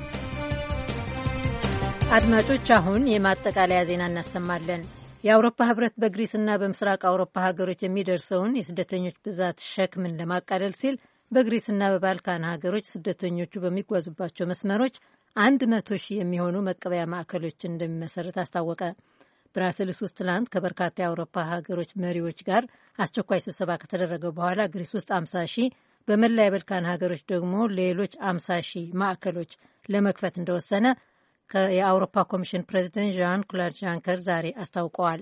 አድማጮች። አሁን የማጠቃለያ ዜና እናሰማለን። የአውሮፓ ህብረት በግሪስና በምስራቅ አውሮፓ ሀገሮች የሚደርሰውን የስደተኞች ብዛት ሸክምን ለማቃለል ሲል በግሪስና በባልካን ሀገሮች ስደተኞቹ በሚጓዙባቸው መስመሮች አንድ መቶ ሺህ የሚሆኑ መቀበያ ማዕከሎችን እንደሚመሰረት አስታወቀ። ብራስልስ ውስጥ ትናንት ከበርካታ የአውሮፓ ሀገሮች መሪዎች ጋር አስቸኳይ ስብሰባ ከተደረገ በኋላ ግሪስ ውስጥ አምሳ ሺህ በመላ የባልካን ሀገሮች ደግሞ ሌሎች አምሳ ሺህ ማዕከሎች ለመክፈት እንደወሰነ የአውሮፓ ኮሚሽን ፕሬዚደንት ዣን ክሎድ ጃንከር ዛሬ አስታውቀዋል።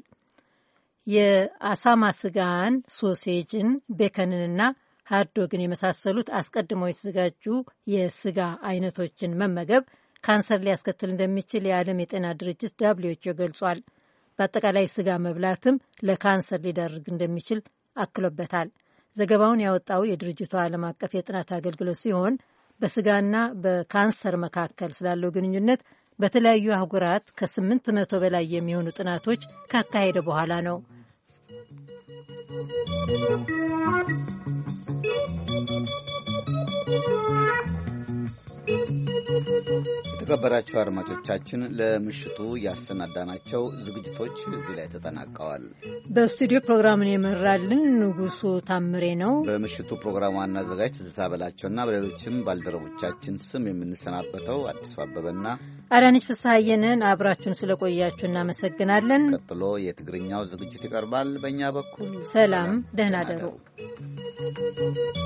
የአሳማ ስጋን፣ ሶሴጅን፣ ቤከንንና ሃርዶግን የመሳሰሉት አስቀድመው የተዘጋጁ የስጋ አይነቶችን መመገብ ካንሰር ሊያስከትል እንደሚችል የዓለም የጤና ድርጅት ደብሊው ኤች ኦ ገልጿል። በአጠቃላይ ስጋ መብላትም ለካንሰር ሊዳርግ እንደሚችል አክሎበታል። ዘገባውን ያወጣው የድርጅቱ ዓለም አቀፍ የጥናት አገልግሎት ሲሆን በስጋና በካንሰር መካከል ስላለው ግንኙነት በተለያዩ አህጉራት ከስምንት መቶ በላይ የሚሆኑ ጥናቶች ካካሄደ በኋላ ነው። የተከበራቸው አድማጮቻችን ለምሽቱ ያሰናዳናቸው ዝግጅቶች እዚህ ላይ ተጠናቀዋል። በስቱዲዮ ፕሮግራሙን የመራልን ንጉሱ ታምሬ ነው። በምሽቱ ፕሮግራሙ ዋና አዘጋጅ ትዝታ በላቸውና በሌሎችም ባልደረቦቻችን ስም የምንሰናበተው አዲሱ አበበና አዳነች ፍስሐየንን አብራችሁን ስለቆያችሁ እናመሰግናለን። ቀጥሎ የትግርኛው ዝግጅት ይቀርባል። በእኛ በኩል ሰላም፣ ደህና ደሩ።